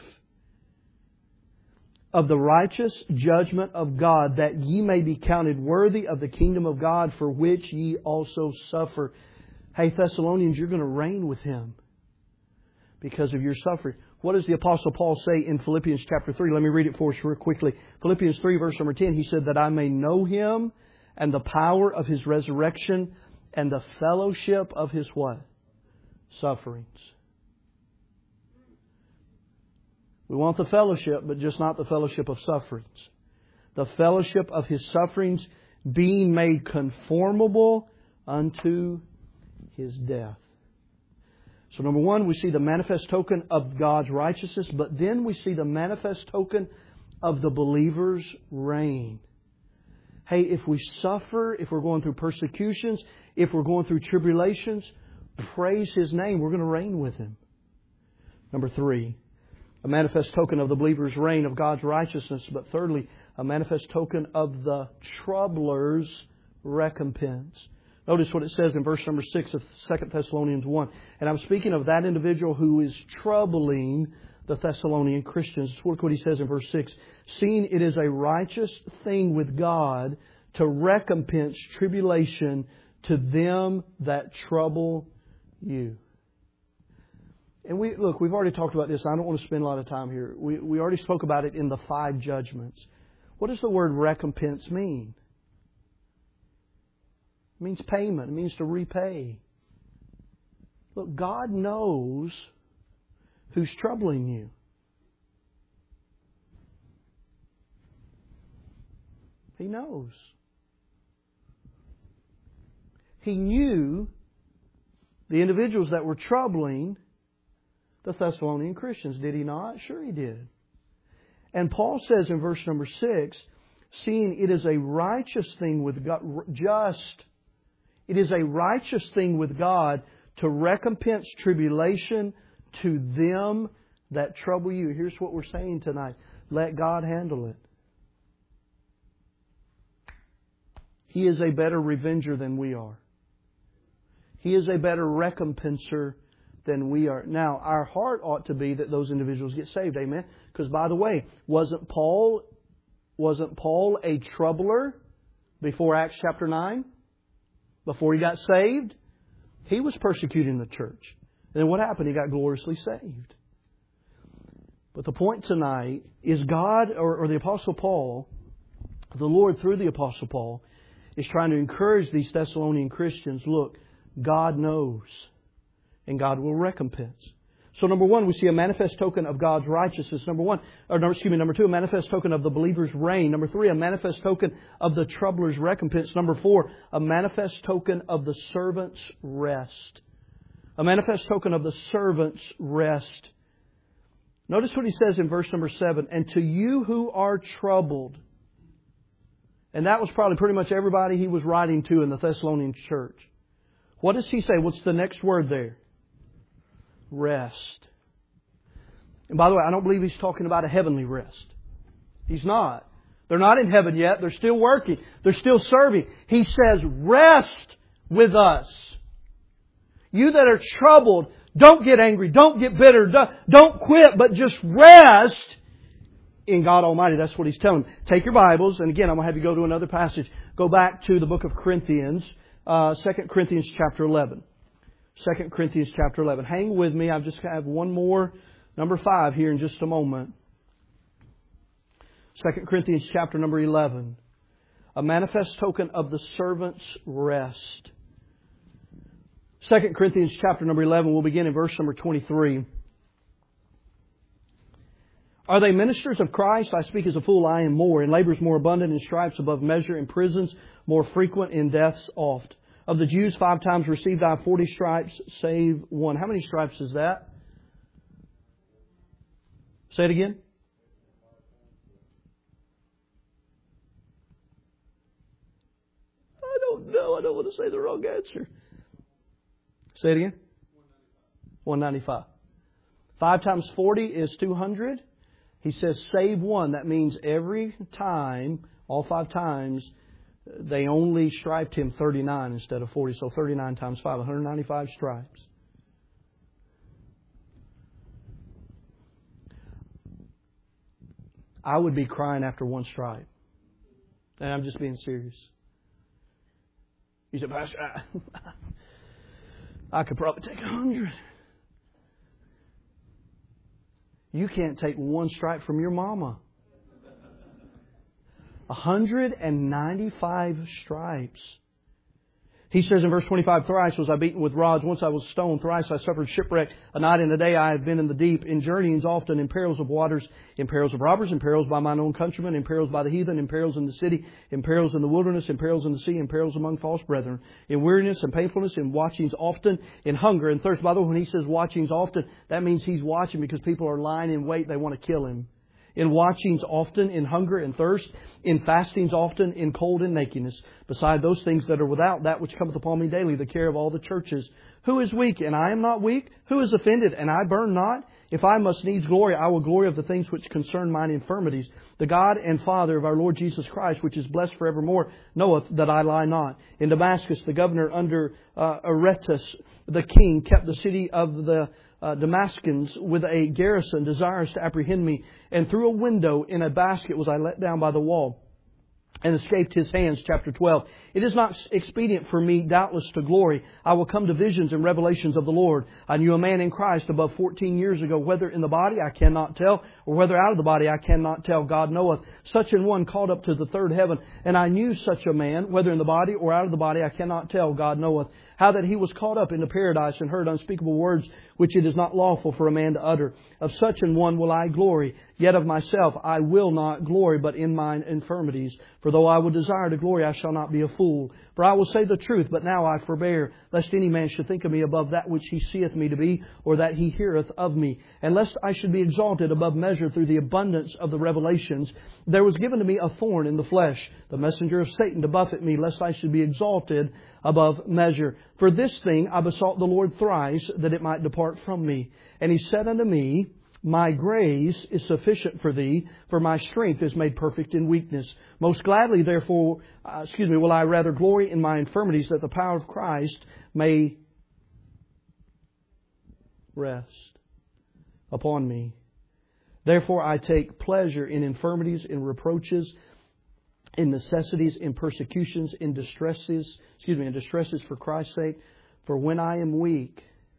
of the righteous judgment of God, that ye may be counted worthy of the kingdom of God, for which ye also suffer. Hey, Thessalonians, you're going to reign with Him because of your suffering. What does the Apostle Paul say in Philippians chapter three? Let me read it for us real quickly. Philippians three, verse number ten. He said, that I may know Him and the power of His resurrection and the fellowship of His what? Sufferings. We want the fellowship, but just not the fellowship of sufferings. The fellowship of His sufferings, being made conformable unto His death. So number one, we see the manifest token of God's righteousness, but then we see the manifest token of the believer's reign. Hey, if we suffer, if we're going through persecutions, if we're going through tribulations, praise His name. We're going to reign with Him. Number three, a manifest token of the believer's reign of God's righteousness. But thirdly, a manifest token of the troubler's recompense. Notice what it says in verse number six of Second Thessalonians one. And I'm speaking of that individual who is troubling the Thessalonian Christians. Look what he says in verse six. Seeing it is a righteous thing with God to recompense tribulation to them that trouble you. And we look, we've already talked about this. I don't want to spend a lot of time here. We we already spoke about it in the five judgments. What does the word recompense mean? It means payment. It means to repay. Look, God knows who's troubling you. He knows. He knew the individuals that were troubling the Thessalonian Christians, did He not? Sure He did. And Paul says in verse number six, seeing it is a righteous thing with God, just, it is a righteous thing with God to recompense tribulation to them that trouble you. Here's what we're saying tonight. Let God handle it. He is a better revenger than we are. He is a better recompenser than we are. Now, our heart ought to be that those individuals get saved. Amen? Because, by the way, wasn't Paul, wasn't Paul a troubler before Acts chapter nine? Before he got saved? He was persecuting the church. And then what happened? He got gloriously saved. But the point tonight is God, or, or the Apostle Paul, the Lord through the Apostle Paul, is trying to encourage these Thessalonian Christians, look, God knows. And God will recompense. So number one, we see a manifest token of God's righteousness. Number one, or no, excuse me, number two, a manifest token of the believer's reign. Number three, a manifest token of the troubler's recompense. Number four, a manifest token of the servant's rest. A manifest token of the servant's rest. Notice what he says in verse number seven. And to you who are troubled. And that was probably pretty much everybody he was writing to in the Thessalonian church. What does he say? What's the next word there? Rest. And by the way, I don't believe he's talking about a heavenly rest. He's not. They're not in heaven yet. They're still working. They're still serving. He says, rest with us. You that are troubled, Don't get angry. Don't get bitter. Don't, don't quit, but just rest in God Almighty. That's what He's telling them. Take your Bibles, and again, I'm going to have you go to another passage. Go back to the book of Corinthians, uh, Second Corinthians chapter eleven. Second Corinthians chapter eleven. Hang with me. I just have one more, number five here in just a moment. Second Corinthians chapter number eleven. A manifest token of the servant's rest. Second Corinthians chapter number eleven, we'll begin in verse number twenty-three. Are they ministers of Christ? I speak as a fool, I am more. In labors more abundant, in stripes above measure, in prisons more frequent, in deaths oft. Of the Jews five times received I forty stripes, save one. How many stripes is that? Say it again. I don't know. I don't want to say the wrong answer. Say it again. one ninety-five. Five times forty is two hundred. He says, save one. That means every time, all five times, they only striped him thirty-nine instead of forty. So thirty-nine times five, one hundred ninety-five stripes. I would be crying after one stripe. And I'm just being serious. He said, Pastor, I, I could probably take a hundred. You can't take one stripe from your mama. one hundred ninety-five stripes. He says in verse twenty-five, thrice was I beaten with rods, once I was stoned, thrice I suffered shipwreck, a night and a day I have been in the deep, in journeyings often, in perils of waters, in perils of robbers, in perils by mine own countrymen, in perils by the heathen, in perils in the city, in perils in the wilderness, in perils in the sea, in perils among false brethren, in weariness and painfulness, in watchings often, in hunger and thirst. By the way, when he says watchings often, that means he's watching because people are lying in wait, they want to kill him. In watchings often, in hunger and thirst, in fastings often, in cold and nakedness. Beside those things that are without, that which cometh upon me daily, the care of all the churches. Who is weak, and I am not weak? Who is offended, and I burn not? If I must needs glory, I will glory of the things which concern mine infirmities. The God and Father of our Lord Jesus Christ, which is blessed forevermore, knoweth that I lie not. In Damascus, the governor under uh, Aretas, the king, kept the city of the Uh, Damascus with a garrison, desirous to apprehend me. And through a window in a basket was I let down by the wall, and escaped his hands. Chapter twelve. It is not expedient for me, doubtless, to glory. I will come to visions and revelations of the Lord. I knew a man in Christ above fourteen years ago, whether in the body I cannot tell, or whether out of the body I cannot tell. God knoweth. Such an one called up to the third heaven. And I knew such a man, whether in the body or out of the body I cannot tell. God knoweth. How that he was caught up into paradise and heard unspeakable words which it is not lawful for a man to utter. Of such an one will I glory. Yet of myself I will not glory, but in mine infirmities. For though I would desire to glory, I shall not be a fool. For I will say the truth, but now I forbear, lest any man should think of me above that which he seeth me to be, or that he heareth of me. And lest I should be exalted above measure through the abundance of the revelations, there was given to me a thorn in the flesh, the messenger of Satan to buffet me, lest I should be exalted above measure. For this thing I besought the Lord thrice, that it might depart from me. And He said unto me, My grace is sufficient for thee, for my strength is made perfect in weakness. Most gladly, therefore, uh, excuse me, will I rather glory in my infirmities, that the power of Christ may rest upon me. Therefore I take pleasure in infirmities, in reproaches, in necessities, in persecutions, in distresses, excuse me, in distresses for Christ's sake. For when I am weak,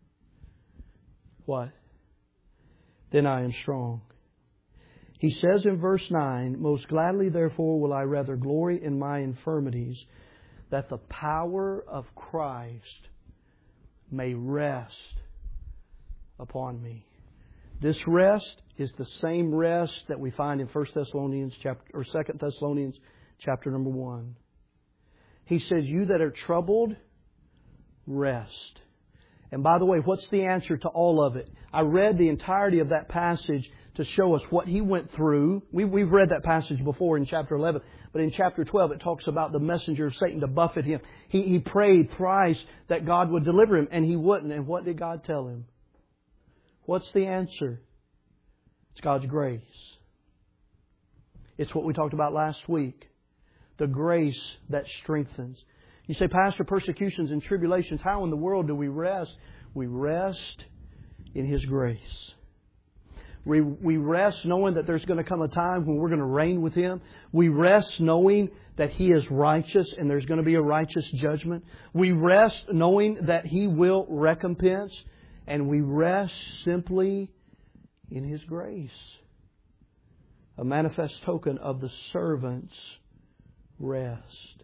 what? Then I am strong. He says in verse nine, Most gladly therefore will I rather glory in my infirmities, that the power of Christ may rest upon me. This rest is the same rest that we find in First Thessalonians chapter or Second Thessalonians chapter number one. He says, You that are troubled, rest. And by the way, what's the answer to all of it? I read the entirety of that passage to show us what he went through. We, we've read that passage before in chapter eleven. But in chapter twelve, it talks about the messenger of Satan to buffet him. He, he prayed thrice that God would deliver him, and He wouldn't. And what did God tell him? What's the answer? It's God's grace. It's what we talked about last week. The grace that strengthens. You say, Pastor, persecutions and tribulations, how in the world do we rest? We rest in His grace. We, we rest knowing that there's going to come a time when we're going to reign with Him. We rest knowing that He is righteous and there's going to be a righteous judgment. We rest knowing that He will recompense. And we rest simply in His grace. A manifest token of the servant's rest.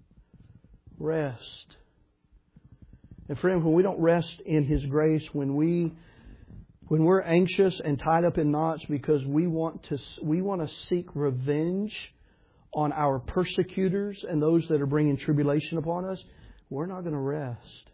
Rest. And friend, when we don't rest in His grace, when we when we're anxious and tied up in knots because we want to we want to seek revenge on our persecutors and those that are bringing tribulation upon us, we're not going to rest.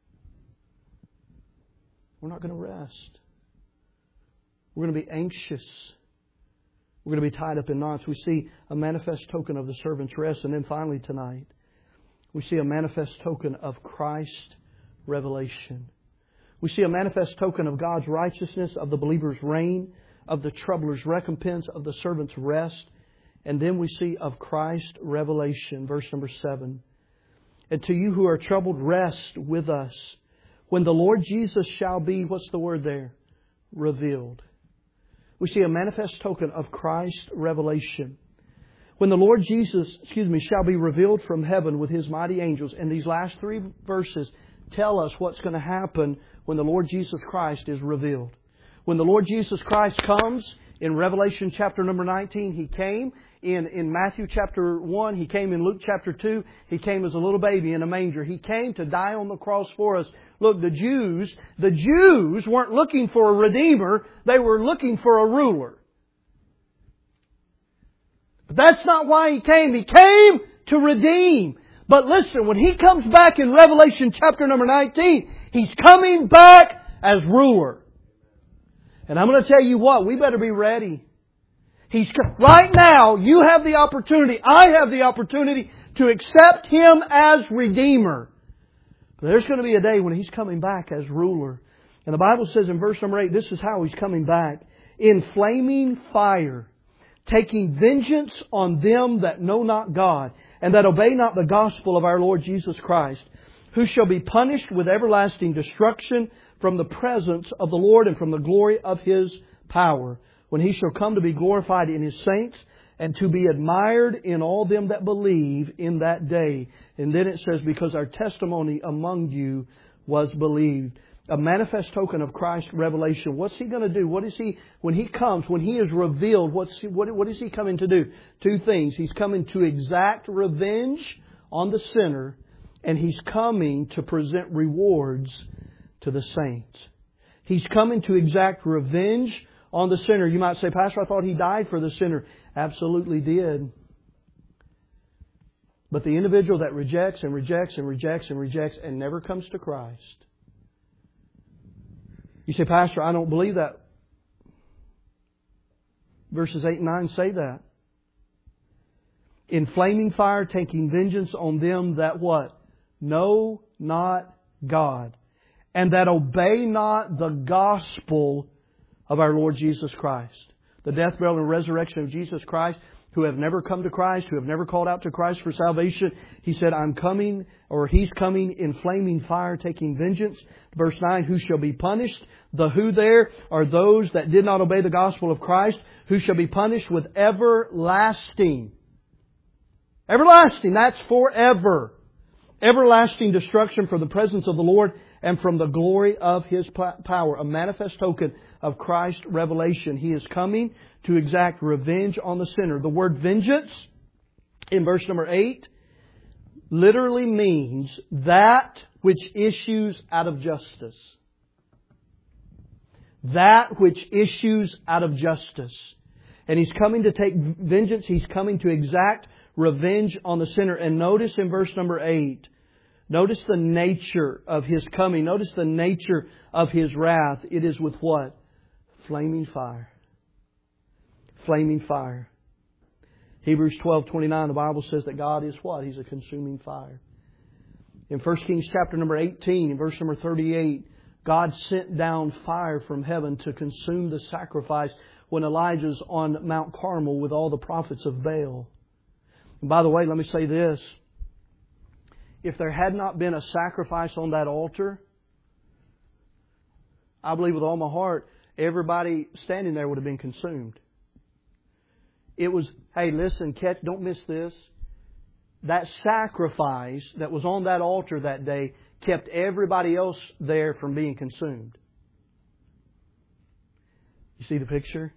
We're not going to rest. We're going to be anxious. We're going to be tied up in knots. We see a manifest token of the servant's rest. And then finally tonight, we see a manifest token of Christ's revelation. We see a manifest token of God's righteousness, of the believer's reign, of the troubler's recompense, of the servant's rest. And then we see of Christ's revelation. Verse number seven. And to you who are troubled, rest with us. When the Lord Jesus shall be, what's the word there? Revealed. We see a manifest token of Christ's revelation. When the Lord Jesus, excuse me, shall be revealed from heaven with His mighty angels. And these last three verses tell us what's going to happen when the Lord Jesus Christ is revealed. When the Lord Jesus Christ comes, in Revelation chapter number nineteen, He came. In, in Matthew chapter one, He came. In Luke chapter two, He came as a little baby in a manger. He came to die on the cross for us. Look, the Jews, the Jews weren't looking for a Redeemer. They were looking for a ruler. But that's not why He came. He came to redeem. But listen, when He comes back in Revelation chapter number nineteen, He's coming back as ruler. And I'm going to tell you what, we better be ready. He's right now, you have the opportunity, I have the opportunity to accept Him as Redeemer. But there's going to be a day when He's coming back as ruler. And the Bible says in verse number eight, this is how He's coming back. In flaming fire, taking vengeance on them that know not God, and that obey not the gospel of our Lord Jesus Christ, who shall be punished with everlasting destruction from the presence of the Lord and from the glory of His power, when He shall come to be glorified in His saints and to be admired in all them that believe in that day. And then it says, because our testimony among you was believed. A manifest token of Christ's revelation. What's He going to do? What is He, when He comes, when He is revealed, what's he, what, what is He coming to do? Two things. He's coming to exact revenge on the sinner, and He's coming to present rewards to the saints. He's coming to exact revenge on the sinner. You might say, Pastor, I thought He died for the sinner. Absolutely did. But the individual that rejects and rejects and rejects and rejects and never comes to Christ. You say, Pastor, I don't believe that. Verses eight and nine say that. In flaming fire, taking vengeance on them that what? Know not God. And that obey not the gospel of our Lord Jesus Christ. The death, burial, and resurrection of Jesus Christ, who have never come to Christ, who have never called out to Christ for salvation. He said, I'm coming, or He's coming in flaming fire, taking vengeance. Verse nine, who shall be punished? The who there are those that did not obey the gospel of Christ, who shall be punished with everlasting. Everlasting, that's forever. Everlasting destruction from the presence of the Lord and from the glory of His power. A manifest token of Christ's revelation. He is coming to exact revenge on the sinner. The word vengeance in verse number eight literally means that which issues out of justice. That which issues out of justice. And He's coming to take vengeance. He's coming to exact revenge on the sinner. And notice in verse number eight, notice the nature of His coming. Notice the nature of His wrath. It is with what? Flaming fire. Flaming fire. Hebrews twelve twenty-nine, the Bible says that God is what? He's a consuming fire. In First Kings chapter number eighteen, in verse number thirty-eight, God sent down fire from heaven to consume the sacrifice when Elijah's on Mount Carmel with all the prophets of Baal. And by the way, let me say this. If there had not been a sacrifice on that altar, I believe with all my heart, everybody standing there would have been consumed. It was, hey, listen, catch, don't miss this. That sacrifice that was on that altar that day kept everybody else there from being consumed. You see the picture?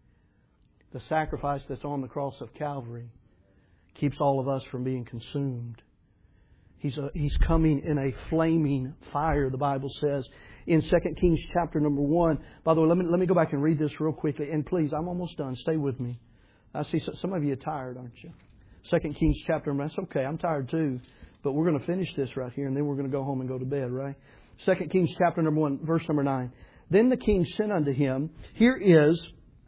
The sacrifice that's on the cross of Calvary keeps all of us from being consumed. He's, a, he's coming in a flaming fire, the Bible says, in Second Kings chapter number one. By the way, let me, let me go back and read this real quickly. And please, I'm almost done. Stay with me. I see some of you are tired, aren't you? Second Kings chapter, that's okay. I'm tired too. But we're going to finish this right here, and then we're going to go home and go to bed, right? Second Kings chapter number one, verse number nine. Then the king sent unto him. Here is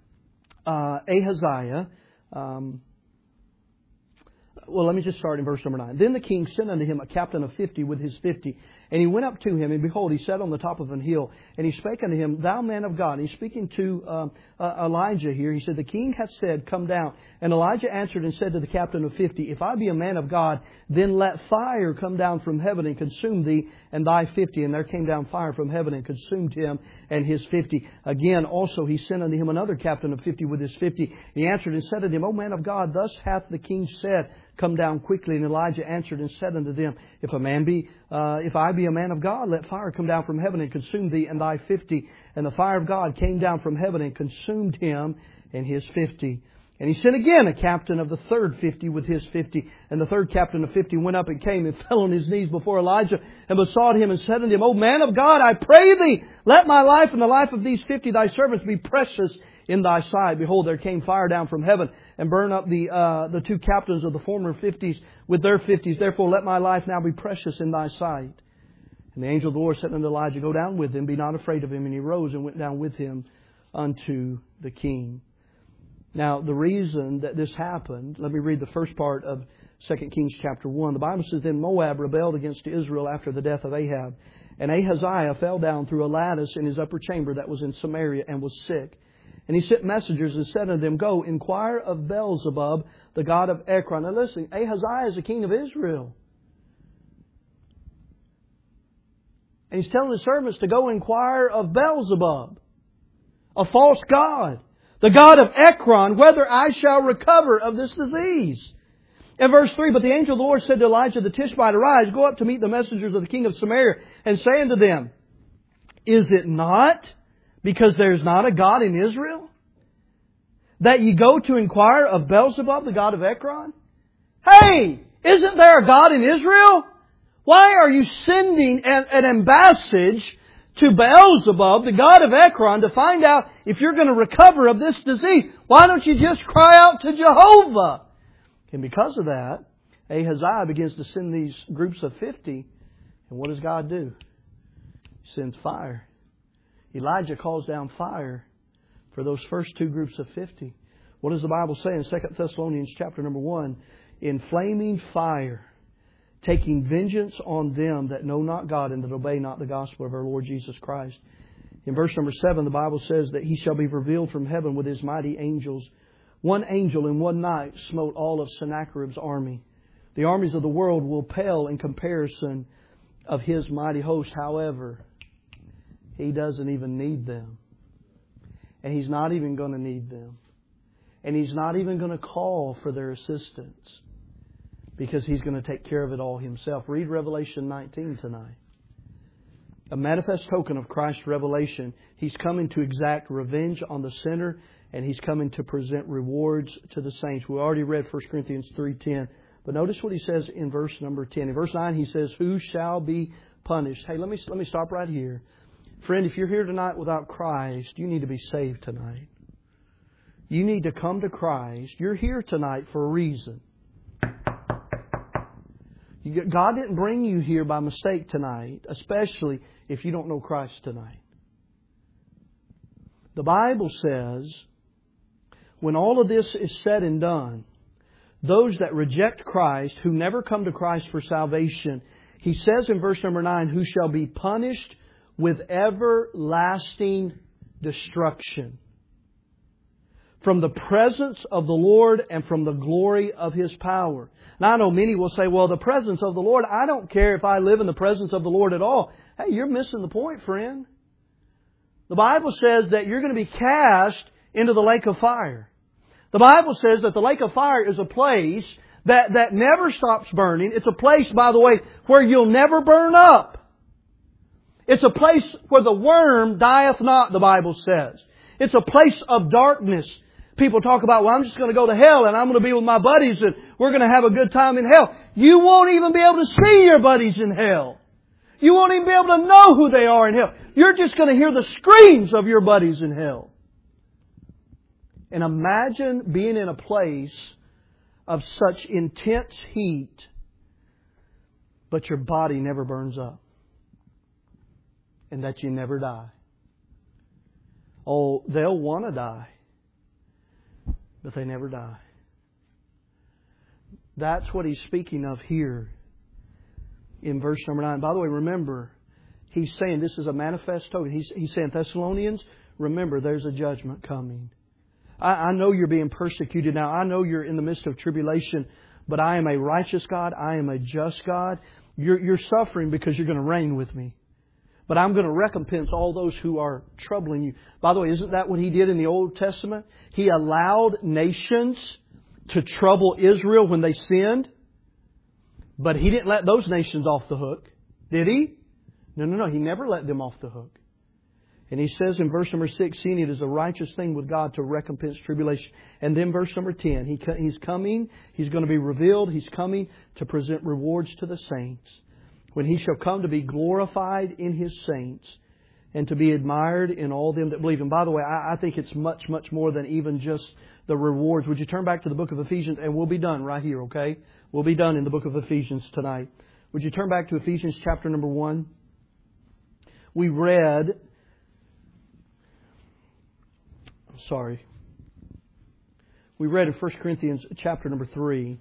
uh, Ahaziah. Um, well, let me just start in verse number nine. Then the king sent unto him a captain of fifty with his fifty. And he went up to him, and behold, he sat on the top of an hill. And he spake unto him, Thou man of God. And he's speaking to um, uh, Elijah here. He said, The king hath said, Come down. And Elijah answered and said to the captain of fifty, If I be a man of God, then let fire come down from heaven and consume thee and thy fifty. And there came down fire from heaven and consumed him and his fifty. Again, also he sent unto him another captain of fifty with his fifty. And he answered and said unto him, O man of God, thus hath the king said, Come down quickly. And Elijah answered and said unto them, If a man be, uh, if I be a man of God, let fire come down from heaven and consume thee and thy fifty. And the fire of God came down from heaven and consumed him and his fifty. And he sent again a captain of the third fifty with his fifty. And the third captain of fifty went up and came and fell on his knees before Elijah and besought him and said unto him, O man of God, I pray thee, let my life and the life of these fifty thy servants be precious in thy sight. Behold, there came fire down from heaven and burned up the uh, the two captains of the former fifties with their fifties. Therefore let my life now be precious in thy sight. And the angel of the Lord said unto Elijah, Go down with him, be not afraid of him. And he rose and went down with him unto the king. Now, the reason that this happened, let me read the first part of Second Kings chapter one. The Bible says, Then Moab rebelled against Israel after the death of Ahab. And Ahaziah fell down through a lattice in his upper chamber that was in Samaria and was sick. And he sent messengers and said unto them, Go, inquire of Beelzebub, the god of Ekron. Now listen, Ahaziah is the king of Israel. And he's telling his servants to go inquire of Beelzebub, a false god, the god of Ekron, whether I shall recover of this disease. In verse three, But the angel of the Lord said to Elijah the Tishbite, Arise, go up to meet the messengers of the king of Samaria, and say unto them, Is it not because there is not a God in Israel, that ye go to inquire of Beelzebub, the god of Ekron? Hey, isn't there a God in Israel? Why are you sending an, an ambassage to Beelzebub, the god of Ekron, to find out if you're going to recover of this disease? Why don't you just cry out to Jehovah? And because of that, Ahaziah begins to send these groups of fifty. And what does God do? He sends fire. Elijah calls down fire for those first two groups of fifty. What does the Bible say in Second Thessalonians chapter number one? In flaming fire, taking vengeance on them that know not God and that obey not the gospel of our Lord Jesus Christ. In verse number seven, the Bible says that He shall be revealed from heaven with His mighty angels. One angel in one night smote all of Sennacherib's army. The armies of the world will pale in comparison of His mighty host. However, He doesn't even need them. And He's not even going to need them. And He's not even going to call for their assistance, because He's going to take care of it all Himself. Read Revelation nineteen tonight. A manifest token of Christ's revelation. He's coming to exact revenge on the sinner, and He's coming to present rewards to the saints. We already read First Corinthians three ten. But notice what He says in verse number ten. In verse nine He says, Who shall be punished? Hey, let me, let me stop right here. Friend, if you're here tonight without Christ, you need to be saved tonight. You need to come to Christ. You're here tonight for a reason. God didn't bring you here by mistake tonight, especially if you don't know Christ tonight. The Bible says, when all of this is said and done, those that reject Christ, who never come to Christ for salvation, He says in verse number nine, who shall be punished with everlasting destruction from the presence of the Lord and from the glory of His power. Now I know many will say, well, the presence of the Lord, I don't care if I live in the presence of the Lord at all. Hey, you're missing the point, friend. The Bible says that you're going to be cast into the lake of fire. The Bible says that the lake of fire is a place that, that never stops burning. It's a place, by the way, where you'll never burn up. It's a place where the worm dieth not, the Bible says. It's a place of darkness. People talk about, well, I'm just going to go to hell and I'm going to be with my buddies and we're going to have a good time in hell. You won't even be able to see your buddies in hell. You won't even be able to know who they are in hell. You're just going to hear the screams of your buddies in hell. And imagine being in a place of such intense heat, but your body never burns up. And that you never die. Oh, they'll want to die, but they never die. That's what He's speaking of here in verse number nine. By the way, remember, He's saying this is a manifest token. He's, he's saying, Thessalonians, remember, there's a judgment coming. I, I know you're being persecuted now. I know you're in the midst of tribulation, but I am a righteous God. I am a just God. You're, you're suffering because you're going to reign with me. But I'm going to recompense all those who are troubling you. By the way, isn't that what He did in the Old Testament? He allowed nations to trouble Israel when they sinned. But He didn't let those nations off the hook. Did He? No, no, no. He never let them off the hook. And He says in verse number six, seeing it is a righteous thing with God to recompense tribulation. And then verse number ten, he, He's coming. He's going to be revealed. He's coming to present rewards to the saints. When He shall come to be glorified in His saints and to be admired in all them that believe. And by the way, I, I think it's much, much more than even just the rewards. Would you turn back to the book of Ephesians? And we'll be done right here, okay? We'll be done in the book of Ephesians tonight. Would you turn back to Ephesians chapter number one? We read... Sorry. We read in First Corinthians chapter number three.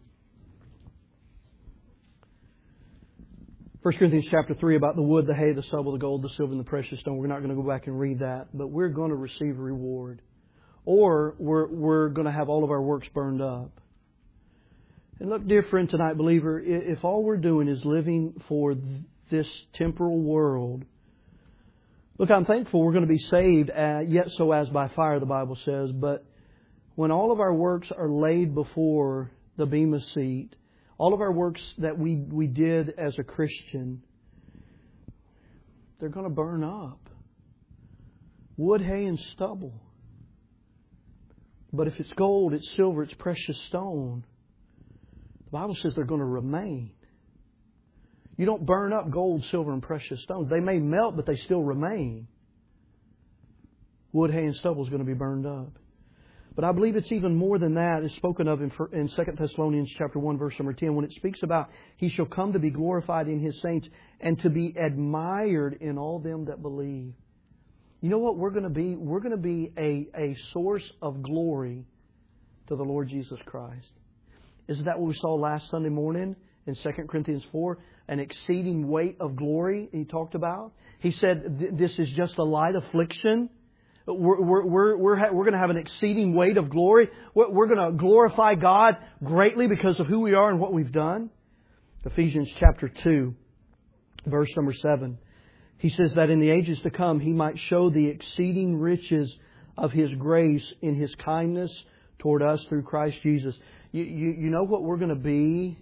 First Corinthians chapter three about the wood, the hay, the stubble, the gold, the silver, and the precious stone. We're not going to go back and read that, but we're going to receive a reward. Or we're, we're going to have all of our works burned up. And look, dear friend, tonight, believer, if all we're doing is living for this temporal world, look, I'm thankful we're going to be saved, uh, yet so as by fire, the Bible says. But when all of our works are laid before the bema seat, all of our works that we, we did as a Christian, they're going to burn up. Wood, hay, and stubble. But if it's gold, it's silver, it's precious stone, the Bible says they're going to remain. You don't burn up gold, silver, and precious stones. They may melt, but they still remain. Wood, hay, and stubble is going to be burned up. But I believe it's even more than that. It's spoken of in, in Second Thessalonians chapter one, verse number ten, when it speaks about He shall come to be glorified in His saints and to be admired in all them that believe. You know what we're going to be? We're going to be a, a source of glory to the Lord Jesus Christ. Isn't that what we saw last Sunday morning in Second Corinthians four? An exceeding weight of glory He talked about. He said this is just a light affliction. We're, we're, we're, we're, ha- we're going to have an exceeding weight of glory. We're, we're going to glorify God greatly because of who we are and what we've done. Ephesians chapter two, verse number seven. He says that in the ages to come He might show the exceeding riches of His grace in His kindness toward us through Christ Jesus. You, you, you know what we're going to be?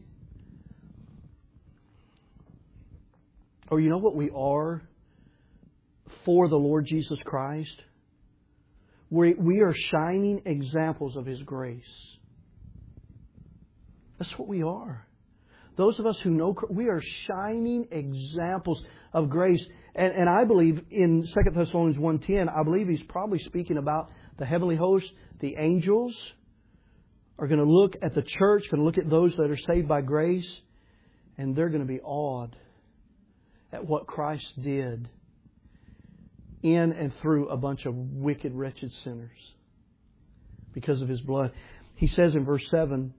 Or you know what we are for the Lord Jesus Christ? We, we are shining examples of His grace. That's what we are. Those of us who know, we are shining examples of grace. And, and I believe in Second Thessalonians one ten, I believe he's probably speaking about the heavenly host, the angels are going to look at the church, going to look at those that are saved by grace, and they're going to be awed at what Christ did in and through a bunch of wicked, wretched sinners because of His blood. He says in verse seven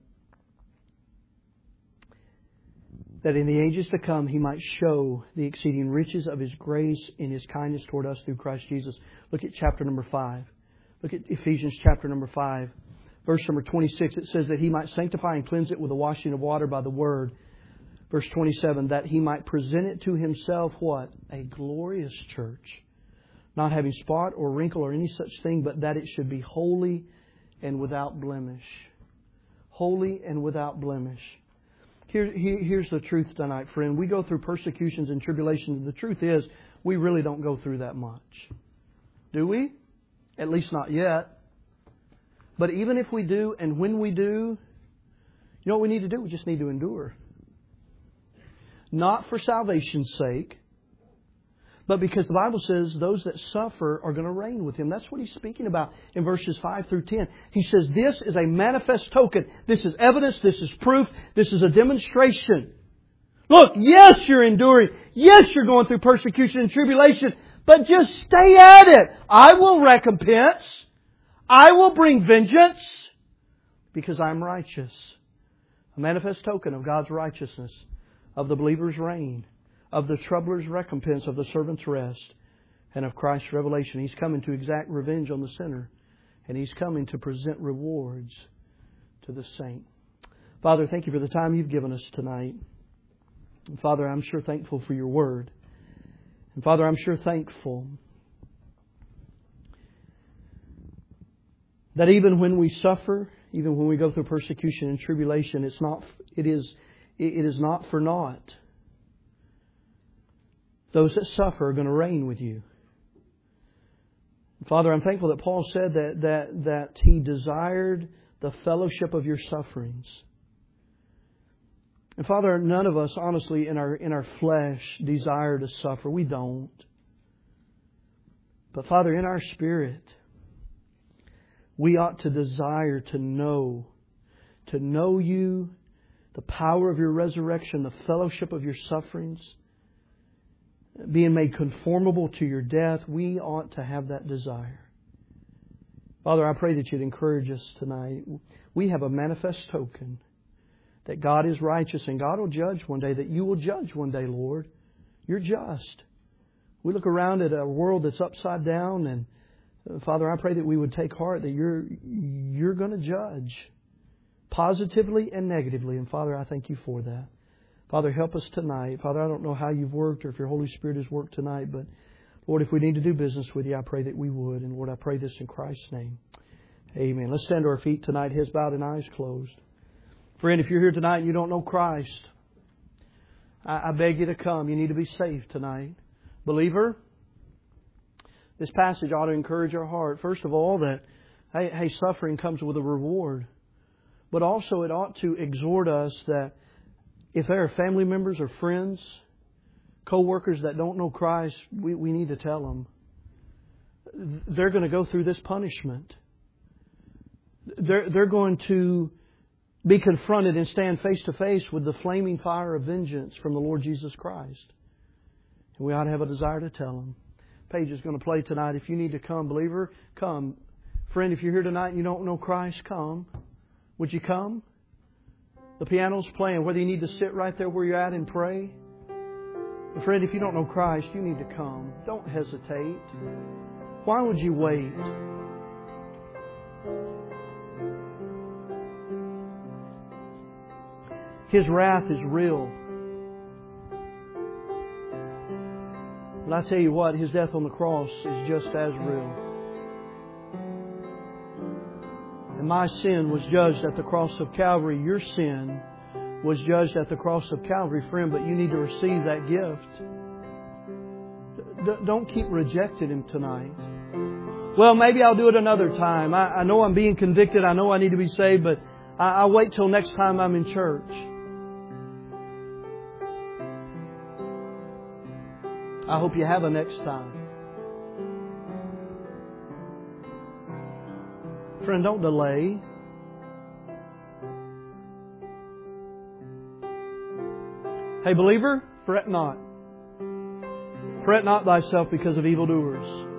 that in the ages to come He might show the exceeding riches of His grace in His kindness toward us through Christ Jesus. Look at chapter number five. Look at Ephesians chapter number five. Verse number twenty-six, it says that He might sanctify and cleanse it with the washing of water by the Word. Verse twenty-seven, that He might present it to Himself, what? A glorious church, not having spot or wrinkle or any such thing, but that it should be holy and without blemish. Holy and without blemish. Here, here, here's the truth tonight, friend. We go through persecutions and tribulations. The truth is, we really don't go through that much. Do we? At least not yet. But even if we do, and when we do, you know what we need to do? We just need to endure. Not for salvation's sake, but because the Bible says those that suffer are going to reign with Him. That's what He's speaking about in verses five through ten. He says this is a manifest token. This is evidence. This is proof. This is a demonstration. Look, yes, you're enduring. Yes, you're going through persecution and tribulation. But just stay at it. I will recompense. I will bring vengeance because I'm righteous. A manifest token of God's righteousness, of the believer's reign, of the troubler's recompense, of the servant's rest, and of Christ's revelation. He's coming to exact revenge on the sinner, and He's coming to present rewards to the saint. Father, thank You for the time You've given us tonight. And Father, I'm sure thankful for Your Word. And Father, I'm sure thankful that even when we suffer, even when we go through persecution and tribulation, it's not, it is, it is not for naught. Those that suffer are going to reign with You. Father, I'm thankful that Paul said that, that, that he desired the fellowship of Your sufferings. And Father, none of us, honestly, in our, in our flesh desire to suffer. We don't. But Father, in our spirit, we ought to desire to know, to know You, the power of Your resurrection, the fellowship of Your sufferings, being made conformable to Your death. We ought to have that desire. Father, I pray that You'd encourage us tonight. We have a manifest token that God is righteous and God will judge one day, that You will judge one day, Lord. You're just. We look around at a world that's upside down, and Father, I pray that we would take heart that You're, you're going to judge positively and negatively. And Father, I thank You for that. Father, help us tonight. Father, I don't know how You've worked or if Your Holy Spirit has worked tonight, but Lord, if we need to do business with You, I pray that we would. And Lord, I pray this in Christ's name. Amen. Let's stand to our feet tonight, heads bowed and eyes closed. Friend, if you're here tonight and you don't know Christ, I, I beg you to come. You need to be saved tonight. Believer, this passage ought to encourage our heart. First of all, that hey, hey, suffering comes with a reward. But also it ought to exhort us that if there are family members or friends, co-workers that don't know Christ, we, we need to tell them. They're going to go through this punishment. They're, they're going to be confronted and stand face to face with the flaming fire of vengeance from the Lord Jesus Christ. And we ought to have a desire to tell them. Paige is going to play tonight. If you need to come, believer, come. Friend, if you're here tonight and you don't know Christ, come. Would you come? The piano's playing. Whether you need to sit right there where you're at and pray. And friend, if you don't know Christ, you need to come. Don't hesitate. Why would you wait? His wrath is real. But I tell you what, His death on the cross is just as real. And my sin was judged at the cross of Calvary. Your sin was judged at the cross of Calvary, friend, but you need to receive that gift. D- don't keep rejecting Him tonight. Well, maybe I'll do it another time. I, I know I'm being convicted. I know I need to be saved, but I, I'll wait till next time I'm in church. I hope you have a next time. Friend, don't delay. Hey, believer, fret not. Fret not thyself because of evildoers.